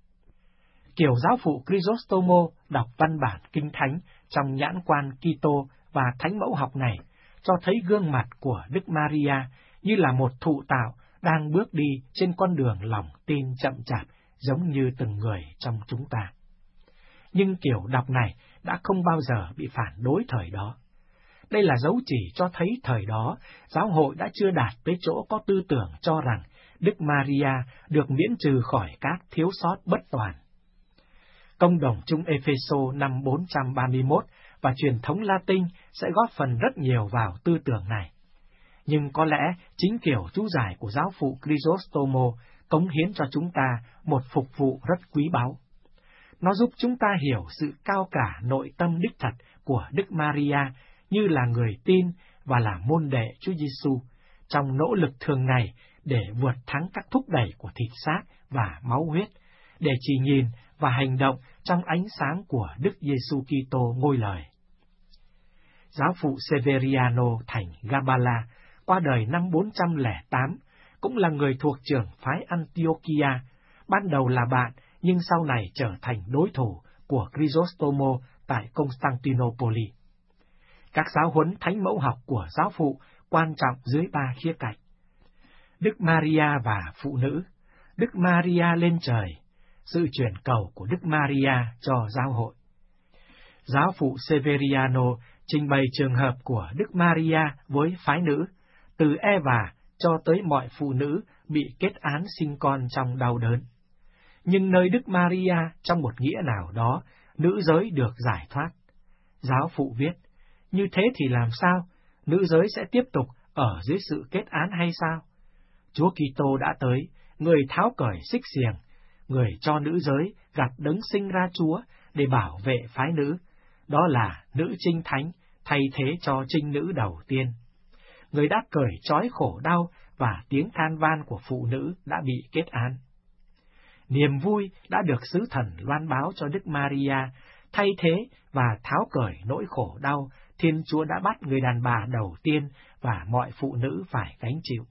[SPEAKER 3] Kiểu giáo phụ Chrysostomo đọc văn bản kinh thánh trong nhãn quan Kitô và thánh mẫu học này cho thấy gương mặt của Đức Maria như là một thụ tạo đang bước đi trên con đường lòng tin chậm chạp, giống như từng người trong chúng ta. Nhưng kiểu đọc này đã không bao giờ bị phản đối thời đó. Đây là dấu chỉ cho thấy thời đó, giáo hội đã chưa đạt tới chỗ có tư tưởng cho rằng Đức Maria được miễn trừ khỏi các thiếu sót bất toàn. Công đồng chung Epheso năm bốn trăm ba mươi mốt và truyền thống Latin sẽ góp phần rất nhiều vào tư tưởng này. Nhưng có lẽ chính kiểu chú giải của giáo phụ Chrysostomo cống hiến cho chúng ta một phục vụ rất quý báu. Nó giúp chúng ta hiểu sự cao cả nội tâm đích thật của Đức Maria như là người tin và là môn đệ Chúa Giêsu trong nỗ lực thường ngày để vượt thắng các thúc đẩy của thịt xác và máu huyết, để chỉ nhìn và hành động trong ánh sáng của Đức Giêsu Kitô ngôi lời. Giáo phụ Severiano thành Gabala qua đời năm bốn trăm lẻ tám, cũng là người thuộc trưởng phái Antiochia, ban đầu là bạn nhưng sau này trở thành đối thủ của Chrysostomo tại Constantinople. Các giáo huấn thánh mẫu học của giáo phụ quan trọng dưới ba khía cạnh: Đức Maria và phụ nữ, Đức Maria lên trời, sự chuyển cầu của Đức Maria cho giáo hội. Giáo phụ Severiano trình bày trường hợp của Đức Maria với phái nữ, từ Eva cho tới mọi phụ nữ bị kết án sinh con trong đau đớn. Nhưng nơi Đức Maria, trong một nghĩa nào đó, nữ giới được giải thoát. Giáo phụ viết, như thế thì làm sao? Nữ giới sẽ tiếp tục ở dưới sự kết án hay sao? Chúa Kitô đã tới, người tháo cởi xích xiềng, người cho nữ giới gặp đấng sinh ra Chúa để bảo vệ phái nữ, đó là nữ trinh thánh thay thế cho trinh nữ đầu tiên. Người đã cởi trói khổ đau và tiếng than van của phụ nữ đã bị kết án. Niềm vui đã được sứ thần loan báo cho Đức Maria, thay thế và tháo cởi nỗi khổ đau Thiên Chúa đã bắt người đàn bà đầu tiên và mọi phụ nữ phải gánh chịu.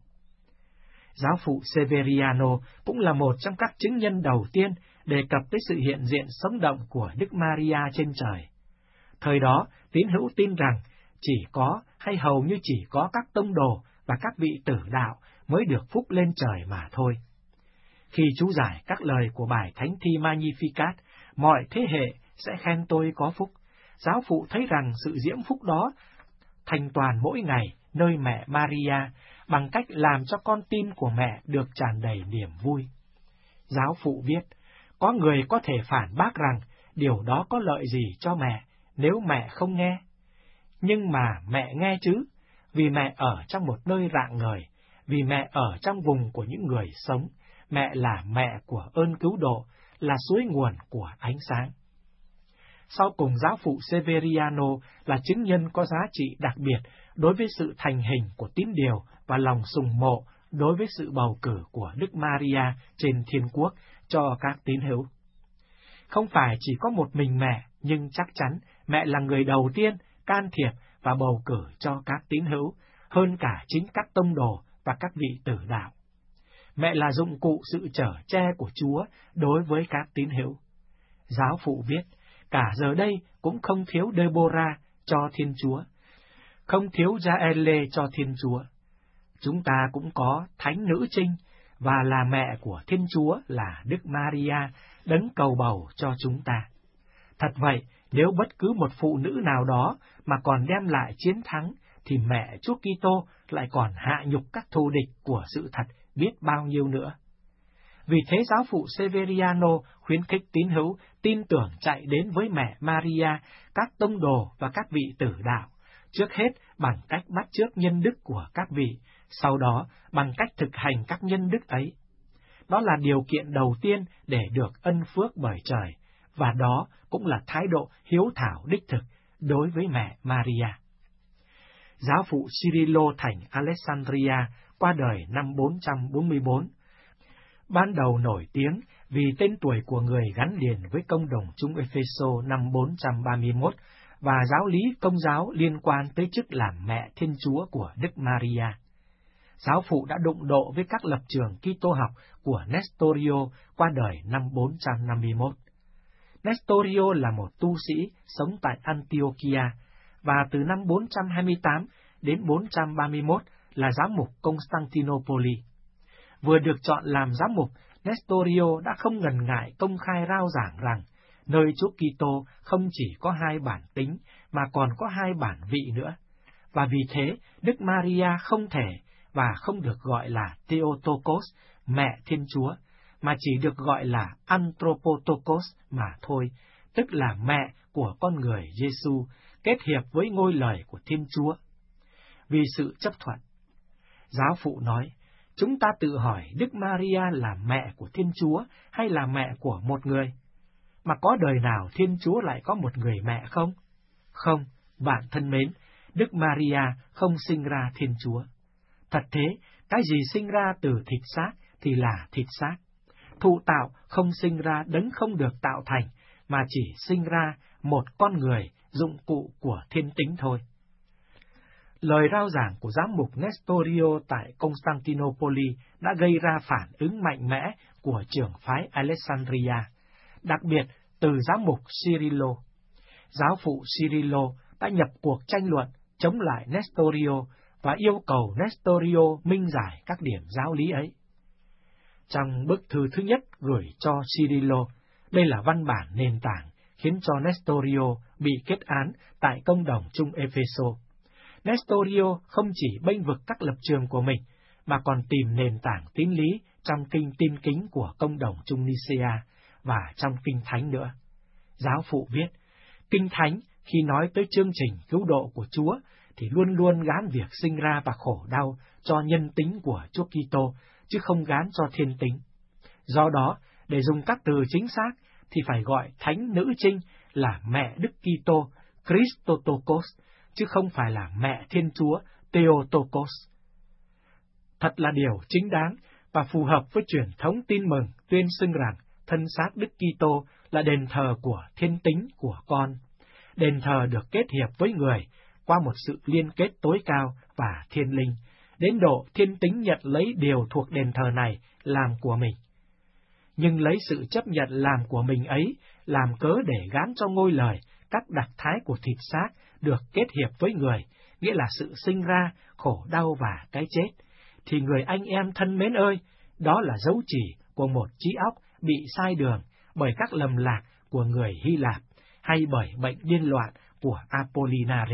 [SPEAKER 3] Giáo phụ Severiano cũng là một trong các chứng nhân đầu tiên đề cập tới sự hiện diện sống động của Đức Maria trên trời. Thời đó, tín hữu tin rằng chỉ có hay hầu như chỉ có các tông đồ và các vị tử đạo mới được phúc lên trời mà thôi. Khi chú giải các lời của bài Thánh Thi Magnificat, mọi thế hệ sẽ khen tôi có phúc, giáo phụ thấy rằng sự diễm phúc đó thành toàn mỗi ngày nơi mẹ Maria bằng cách làm cho con tim của mẹ được tràn đầy niềm vui. Giáo phụ viết, có người có thể phản bác rằng điều đó có lợi gì cho mẹ nếu mẹ không nghe. Nhưng mà mẹ nghe chứ, vì mẹ ở trong một nơi rạng ngời, vì mẹ ở trong vùng của những người sống, mẹ là mẹ của ơn cứu độ, là suối nguồn của ánh sáng. Sau cùng, giáo phụ Severiano là chứng nhân có giá trị đặc biệt đối với sự thành hình của tín điều và lòng sùng mộ đối với sự bầu cử của Đức Maria trên thiên quốc cho các tín hữu. Không phải chỉ có một mình mẹ, nhưng chắc chắn mẹ là người đầu tiên can thiệp và bầu cử cho các tín hữu, hơn cả chính các tông đồ và các vị tử đạo. Mẹ là dụng cụ sự chở che của Chúa đối với các tín hữu. Giáo phụ viết, cả giờ đây cũng không thiếu Deborah cho Thiên Chúa, không thiếu Jael cho Thiên Chúa. Chúng ta cũng có Thánh Nữ Trinh, và là mẹ của Thiên Chúa là Đức Maria, đấng cầu bầu cho chúng ta. Thật vậy, nếu bất cứ một phụ nữ nào đó mà còn đem lại chiến thắng, thì mẹ Chúa Kitô lại còn hạ nhục các thù địch của sự thật biết bao nhiêu nữa. Vì thế giáo phụ Severiano khuyến khích tín hữu tin tưởng chạy đến với mẹ Maria, các tông đồ và các vị tử đạo, trước hết bằng cách bắt chước nhân đức của các vị, sau đó bằng cách thực hành các nhân đức ấy. Đó là điều kiện đầu tiên để được ân phước bởi trời, và đó cũng là thái độ hiếu thảo đích thực đối với mẹ Maria. Giáo phụ Cyrilo thành Alexandria qua đời năm bốn trăm bốn mươi bốn. Ban đầu nổi tiếng vì tên tuổi của người gắn liền với công đồng chung Epheso năm bốn trăm ba mươi mốt và giáo lý công giáo liên quan tới chức làm mẹ Thiên Chúa của Đức Maria. Giáo phụ đã đụng độ với các lập trường Kitô học của Nestorio qua đời năm bốn trăm năm mươi mốt. Nestorio là một tu sĩ sống tại Antiochia, và từ năm bốn trăm hai mươi tám đến bốn trăm ba mươi mốt là giám mục Constantinople. Vừa được chọn làm giám mục, Nestorio đã không ngần ngại công khai rao giảng rằng nơi Chúa Kitô không chỉ có hai bản tính mà còn có hai bản vị nữa. và vì thế Đức Maria không thể và không được gọi là Theotokos, mẹ Thiên Chúa, mà chỉ được gọi là Anthropotokos mà thôi, tức là mẹ của con người Giêsu kết hiệp với ngôi lời của Thiên Chúa. Vì sự chấp thuận, giáo phụ nói, chúng ta tự hỏi Đức Maria là mẹ của Thiên Chúa hay là mẹ của một người? Mà có đời nào Thiên Chúa lại có một người mẹ không? Không, bạn thân mến, Đức Maria không sinh ra Thiên Chúa. Thật thế, cái gì sinh ra từ thịt xác thì là thịt xác. Thụ tạo không sinh ra đấng không được tạo thành, mà chỉ sinh ra một con người, dụng cụ của thiên tính thôi. Lời rao giảng của giám mục Nestorio tại Constantinople đã gây ra phản ứng mạnh mẽ của trưởng phái Alexandria, đặc biệt từ giám mục Cyrilo. Giáo phụ Cyrilo đã nhập cuộc tranh luận chống lại Nestorio và yêu cầu Nestorio minh giải các điểm giáo lý ấy. Trong bức thư thứ nhất gửi cho Cyrilo, đây là văn bản nền tảng khiến cho Nestorio bị kết án tại công đồng chung Epheso. Nestorio không chỉ bênh vực các lập trường của mình, mà còn tìm nền tảng tín lý trong kinh tin kính của công đồng chung Nicea và trong kinh thánh nữa. Giáo phụ viết, kinh thánh khi nói tới chương trình cứu độ của Chúa thì luôn luôn gán việc sinh ra và khổ đau cho nhân tính của Chúa Kitô, chứ không gán cho thiên tính. Do đó, để dùng các từ chính xác thì phải gọi thánh nữ trinh là mẹ Đức Kitô, Christotokos, chứ không phải là mẹ Thiên Chúa, Theotokos. Thật là điều chính đáng và phù hợp với truyền thống tin mừng tuyên xưng rằng thân xác Đức Kitô là đền thờ của thiên tính của con. Đền thờ được kết hiệp với người qua một sự liên kết tối cao và thiên linh, đến độ thiên tính nhận lấy điều thuộc đền thờ này làm của mình. Nhưng lấy sự chấp nhận làm của mình ấy làm cớ để gán cho ngôi lời các đặc thái của thịt xác được kết hiệp với người, nghĩa là sự sinh ra, khổ đau và cái chết, thì người anh em thân mến ơi, đó là dấu chỉ của một trí óc bị sai đường bởi các lầm lạc của người Hy Lạp hay bởi bệnh điên loạn của Apollinare.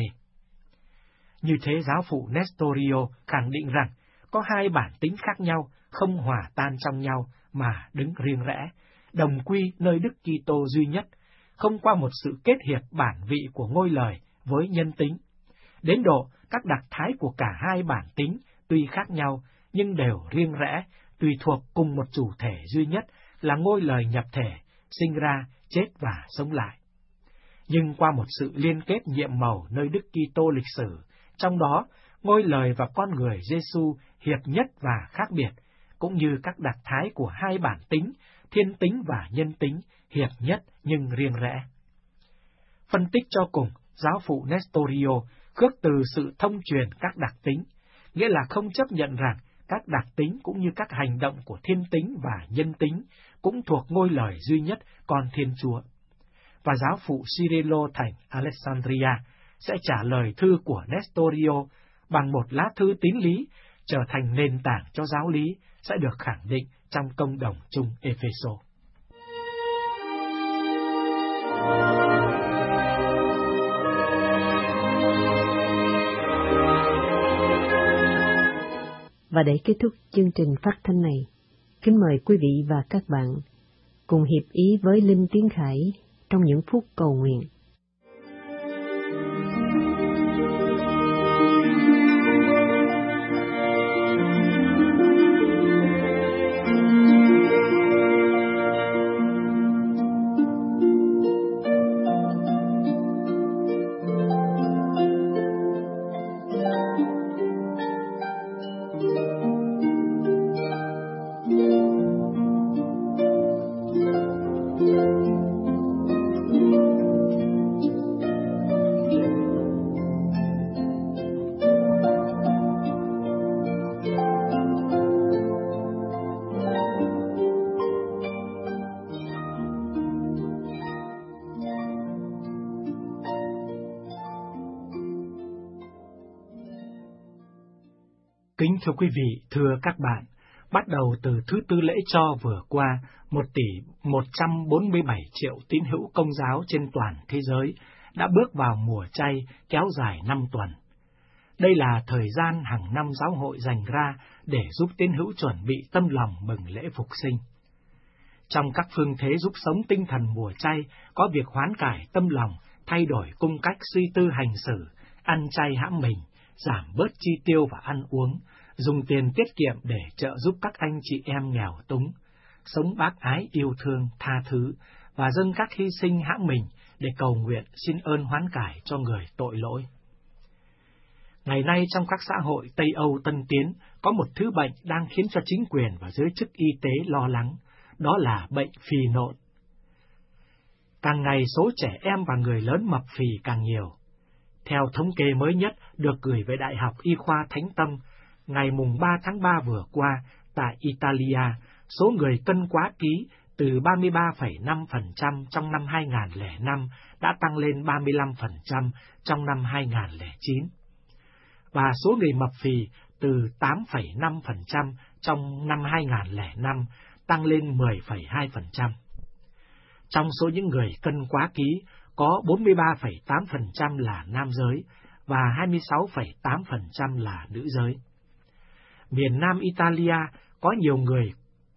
[SPEAKER 3] Như thế giáo phụ Nestorio khẳng định rằng có hai bản tính khác nhau, không hòa tan trong nhau mà đứng riêng rẽ, đồng quy nơi Đức Kitô duy nhất, không qua một sự kết hiệp bản vị của ngôi lời với nhân tính. Đến độ các đặc thái của cả hai bản tính tuy khác nhau nhưng đều riêng rẽ, tùy thuộc cùng một chủ thể duy nhất là ngôi lời nhập thể, sinh ra, chết và sống lại. Nhưng qua một sự liên kết nhiệm màu nơi Đức Kitô lịch sử, trong đó ngôi lời và con người Giêsu hiệp nhất và khác biệt, cũng như các đặc thái của hai bản tính, thiên tính và nhân tính, hiệp nhất nhưng riêng rẽ. Phân tích cho cùng, giáo phụ Nestorio khước từ sự thông truyền các đặc tính, nghĩa là không chấp nhận rằng các đặc tính cũng như các hành động của thiên tính và nhân tính cũng thuộc ngôi lời duy nhất con Thiên Chúa. Và giáo phụ Cyrilo thành Alexandria sẽ trả lời thư của Nestorio bằng một lá thư tín lý, trở thành nền tảng cho giáo lý sẽ được khẳng định trong công đồng chung Epheso.
[SPEAKER 1] Và để kết thúc chương trình phát thanh này, kính mời quý vị và các bạn cùng hiệp ý với Linh Tiến Khải trong những phút cầu nguyện.
[SPEAKER 3] Kính thưa quý vị, thưa các bạn, bắt đầu từ thứ tư lễ cho vừa qua, một tỷ một trăm bốn mươi bảy triệu tín hữu Công giáo trên toàn thế giới đã bước vào mùa chay kéo dài năm tuần. Đây là thời gian hàng năm giáo hội dành ra để giúp tín hữu chuẩn bị tâm lòng mừng lễ phục sinh. Trong các phương thế giúp sống tinh thần mùa chay, có việc hoán cải tâm lòng, thay đổi cung cách suy tư hành xử, ăn chay hãm mình, giảm bớt chi tiêu và ăn uống, dùng tiền tiết kiệm để trợ giúp các anh chị em nghèo túng, sống bác ái yêu thương, tha thứ, và dâng các hy sinh hãm mình để cầu nguyện xin ơn hoán cải cho người tội lỗi. Ngày nay trong các xã hội Tây Âu tân tiến, có một thứ bệnh đang khiến cho chính quyền và giới chức y tế lo lắng, đó là bệnh phì nộn. Càng ngày số trẻ em và người lớn mập phì càng nhiều. Theo thống kê mới nhất được gửi về Đại học Y khoa Thánh Tâm, ngày mùng ba tháng ba vừa qua, tại Italia, số người cân quá ký từ ba mươi ba phẩy năm phần trăm trong năm hai nghìn không trăm lẻ năm đã tăng lên ba mươi lăm phần trăm trong năm hai nghìn không trăm lẻ chín. Và số người mập phì từ tám phẩy năm phần trăm trong năm hai nghìn không trăm lẻ năm tăng lên mười phẩy hai phần trăm. Trong số những người cân quá ký, có bốn mươi ba phẩy tám phần trăm là nam giới và hai mươi sáu phẩy tám phần trăm là nữ giới. Miền Nam Italia có nhiều người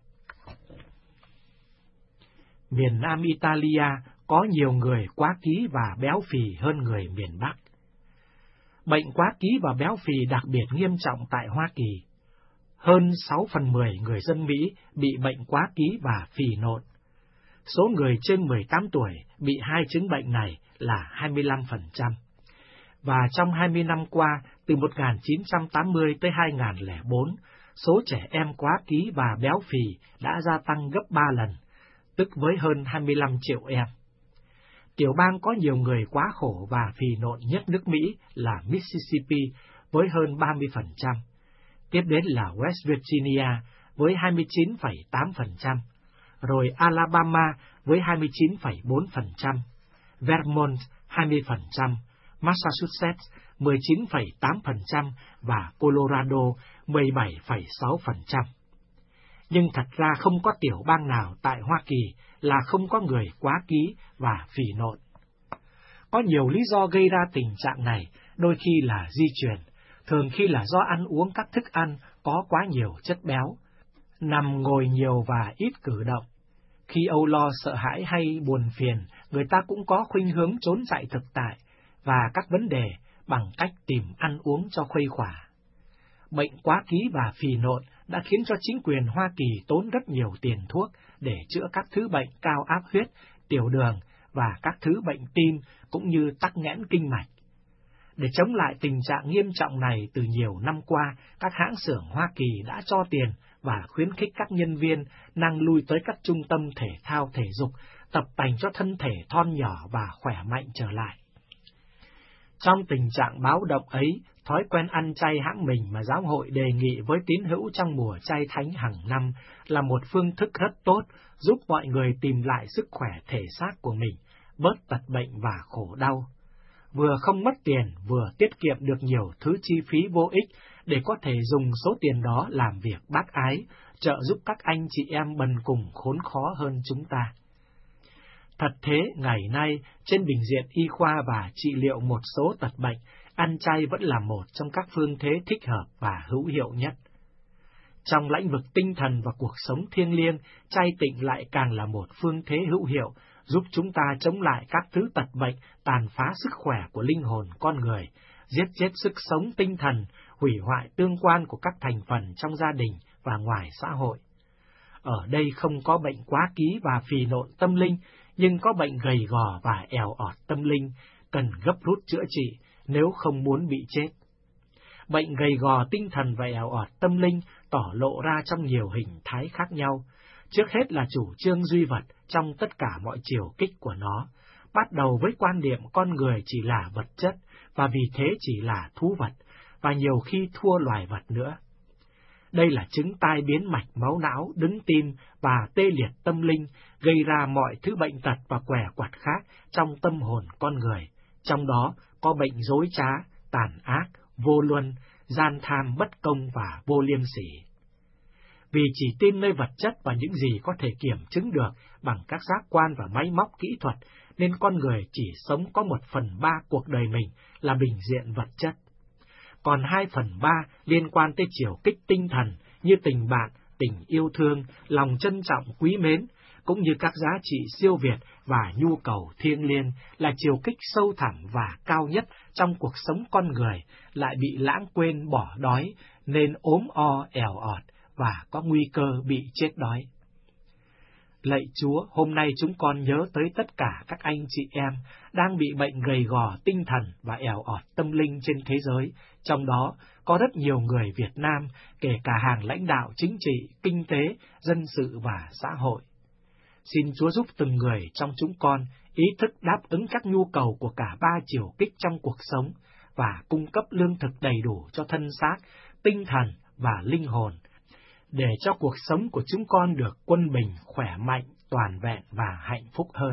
[SPEAKER 3] Miền Nam Italia có nhiều người quá ký và béo phì hơn người miền Bắc. Bệnh quá ký và béo phì đặc biệt nghiêm trọng tại Hoa Kỳ. Hơn sáu phần mười người dân Mỹ bị bệnh quá ký và phì nộn. Số người trên mười tám tuổi bị hai chứng bệnh này là hai mươi lăm phần trăm. Và trong hai mươi năm qua, từ một nghìn chín trăm tám mươi tới hai nghìn không trăm lẻ bốn, số trẻ em quá ký và béo phì đã gia tăng gấp ba lần, tức với hơn hai mươi lăm triệu em. Tiểu bang có nhiều người quá khổ và phì nộn nhất nước Mỹ là Mississippi với hơn ba mươi phần trăm. Tiếp đến là West Virginia với hai mươi chín phẩy tám phần trăm, rồi Alabama với hai mươi chín phẩy bốn phần trăm, Vermont hai mươi phần trăm, Massachusetts mười chín phẩy tám phần trăm và Colorado mười bảy phẩy sáu phần trăm. Nhưng thật ra không có tiểu bang nào tại Hoa Kỳ là không có người quá ký và phì nộn. Có nhiều lý do gây ra tình trạng này, đôi khi là di truyền, thường khi là do ăn uống các thức ăn có quá nhiều chất béo, nằm ngồi nhiều và ít cử động. Khi âu lo sợ hãi hay buồn phiền, người ta cũng có khuynh hướng trốn chạy thực tại và các vấn đề bằng cách tìm ăn uống cho khuây khỏa. Bệnh quá ký và phì nộn đã khiến cho chính quyền Hoa Kỳ tốn rất nhiều tiền thuốc để chữa các thứ bệnh cao áp huyết, tiểu đường và các thứ bệnh tim cũng như tắc nghẽn kinh mạch. Để chống lại tình trạng nghiêm trọng này, từ nhiều năm qua, các hãng xưởng Hoa Kỳ đã cho tiền và khuyến khích các nhân viên năng lui tới các trung tâm thể thao thể dục, tập tành cho thân thể thon nhỏ và khỏe mạnh trở lại. Trong tình trạng báo động ấy, thói quen ăn chay hãm mình mà giáo hội đề nghị với tín hữu trong mùa chay thánh hàng năm là một phương thức rất tốt, giúp mọi người tìm lại sức khỏe thể xác của mình, bớt tật bệnh và khổ đau. Vừa không mất tiền, vừa tiết kiệm được nhiều thứ chi phí vô ích để có thể dùng số tiền đó làm việc bác ái, trợ giúp các anh chị em bần cùng khốn khó hơn chúng ta. Thật thế, ngày nay, trên bình diện y khoa và trị liệu một số tật bệnh, ăn chay vẫn là một trong các phương thế thích hợp và hữu hiệu nhất. Trong lĩnh vực tinh thần và cuộc sống thiêng liêng, chay tịnh lại càng là một phương thế hữu hiệu, giúp chúng ta chống lại các thứ tật bệnh, tàn phá sức khỏe của linh hồn con người, giết chết sức sống tinh thần, hủy hoại tương quan của các thành phần trong gia đình và ngoài xã hội. Ở đây không có bệnh quá ký và phì nộn tâm linh, nhưng có bệnh gầy gò và èo ọt tâm linh, cần gấp rút chữa trị nếu không muốn bị chết. Bệnh gầy gò tinh thần và èo ọt tâm linh tỏ lộ ra trong nhiều hình thái khác nhau. Trước hết là chủ trương duy vật trong tất cả mọi chiều kích của nó, bắt đầu với quan niệm con người chỉ là vật chất và vì thế chỉ là thú vật, và nhiều khi thua loài vật nữa. Đây là chứng tai biến mạch máu não, đứng tim và tê liệt tâm linh, gây ra mọi thứ bệnh tật và què quặt khác trong tâm hồn con người, trong đó có bệnh dối trá, tàn ác, vô luân, gian tham bất công và vô liêm sỉ. Vì chỉ tin nơi vật chất và những gì có thể kiểm chứng được bằng các giác quan và máy móc kỹ thuật, nên con người chỉ sống có một phần ba cuộc đời mình là bình diện vật chất. còn hai phần ba liên quan tới chiều kích tinh thần như tình bạn, tình yêu thương, lòng trân trọng quý mến, cũng như các giá trị siêu việt và nhu cầu thiêng liêng là chiều kích sâu thẳm và cao nhất trong cuộc sống con người, lại bị lãng quên bỏ đói nên ốm o ẻo ọt và có nguy cơ bị chết đói. Lạy Chúa, hôm nay chúng con nhớ tới tất cả các anh chị em đang bị bệnh gầy gò tinh thần và ẻo ọt tâm linh trên thế giới, trong đó có rất nhiều người Việt Nam, kể cả hàng lãnh đạo chính trị, kinh tế, dân sự và xã hội. Xin Chúa giúp từng người trong chúng con ý thức đáp ứng các nhu cầu của cả ba chiều kích trong cuộc sống và cung cấp lương thực đầy đủ cho thân xác, tinh thần và linh hồn, để cho cuộc sống của chúng con được quân bình, khỏe mạnh, toàn vẹn và hạnh phúc hơn.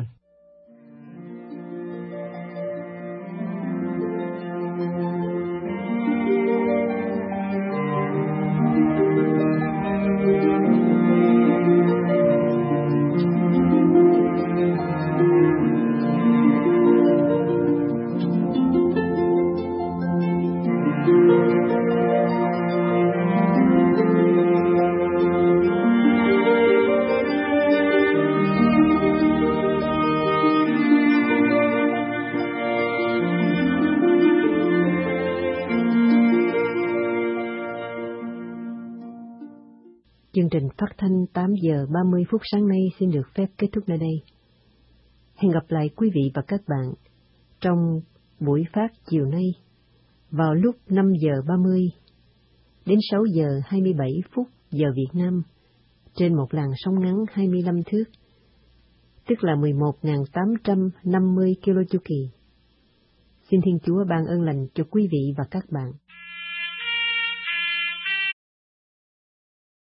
[SPEAKER 1] Chương trình phát thanh tám giờ ba mươi phút sáng nay xin được phép kết thúc nơi đây. Hẹn gặp lại quý vị và các bạn trong buổi phát chiều nay vào lúc năm giờ ba mươi đến sáu giờ hai mươi bảy phút giờ Việt Nam trên một làn sóng ngắn hai mươi lăm thước, tức là mười một nghìn tám trăm năm mươi ki lô chu kỳ. Xin Thiên Chúa ban ơn lành cho quý vị và các bạn.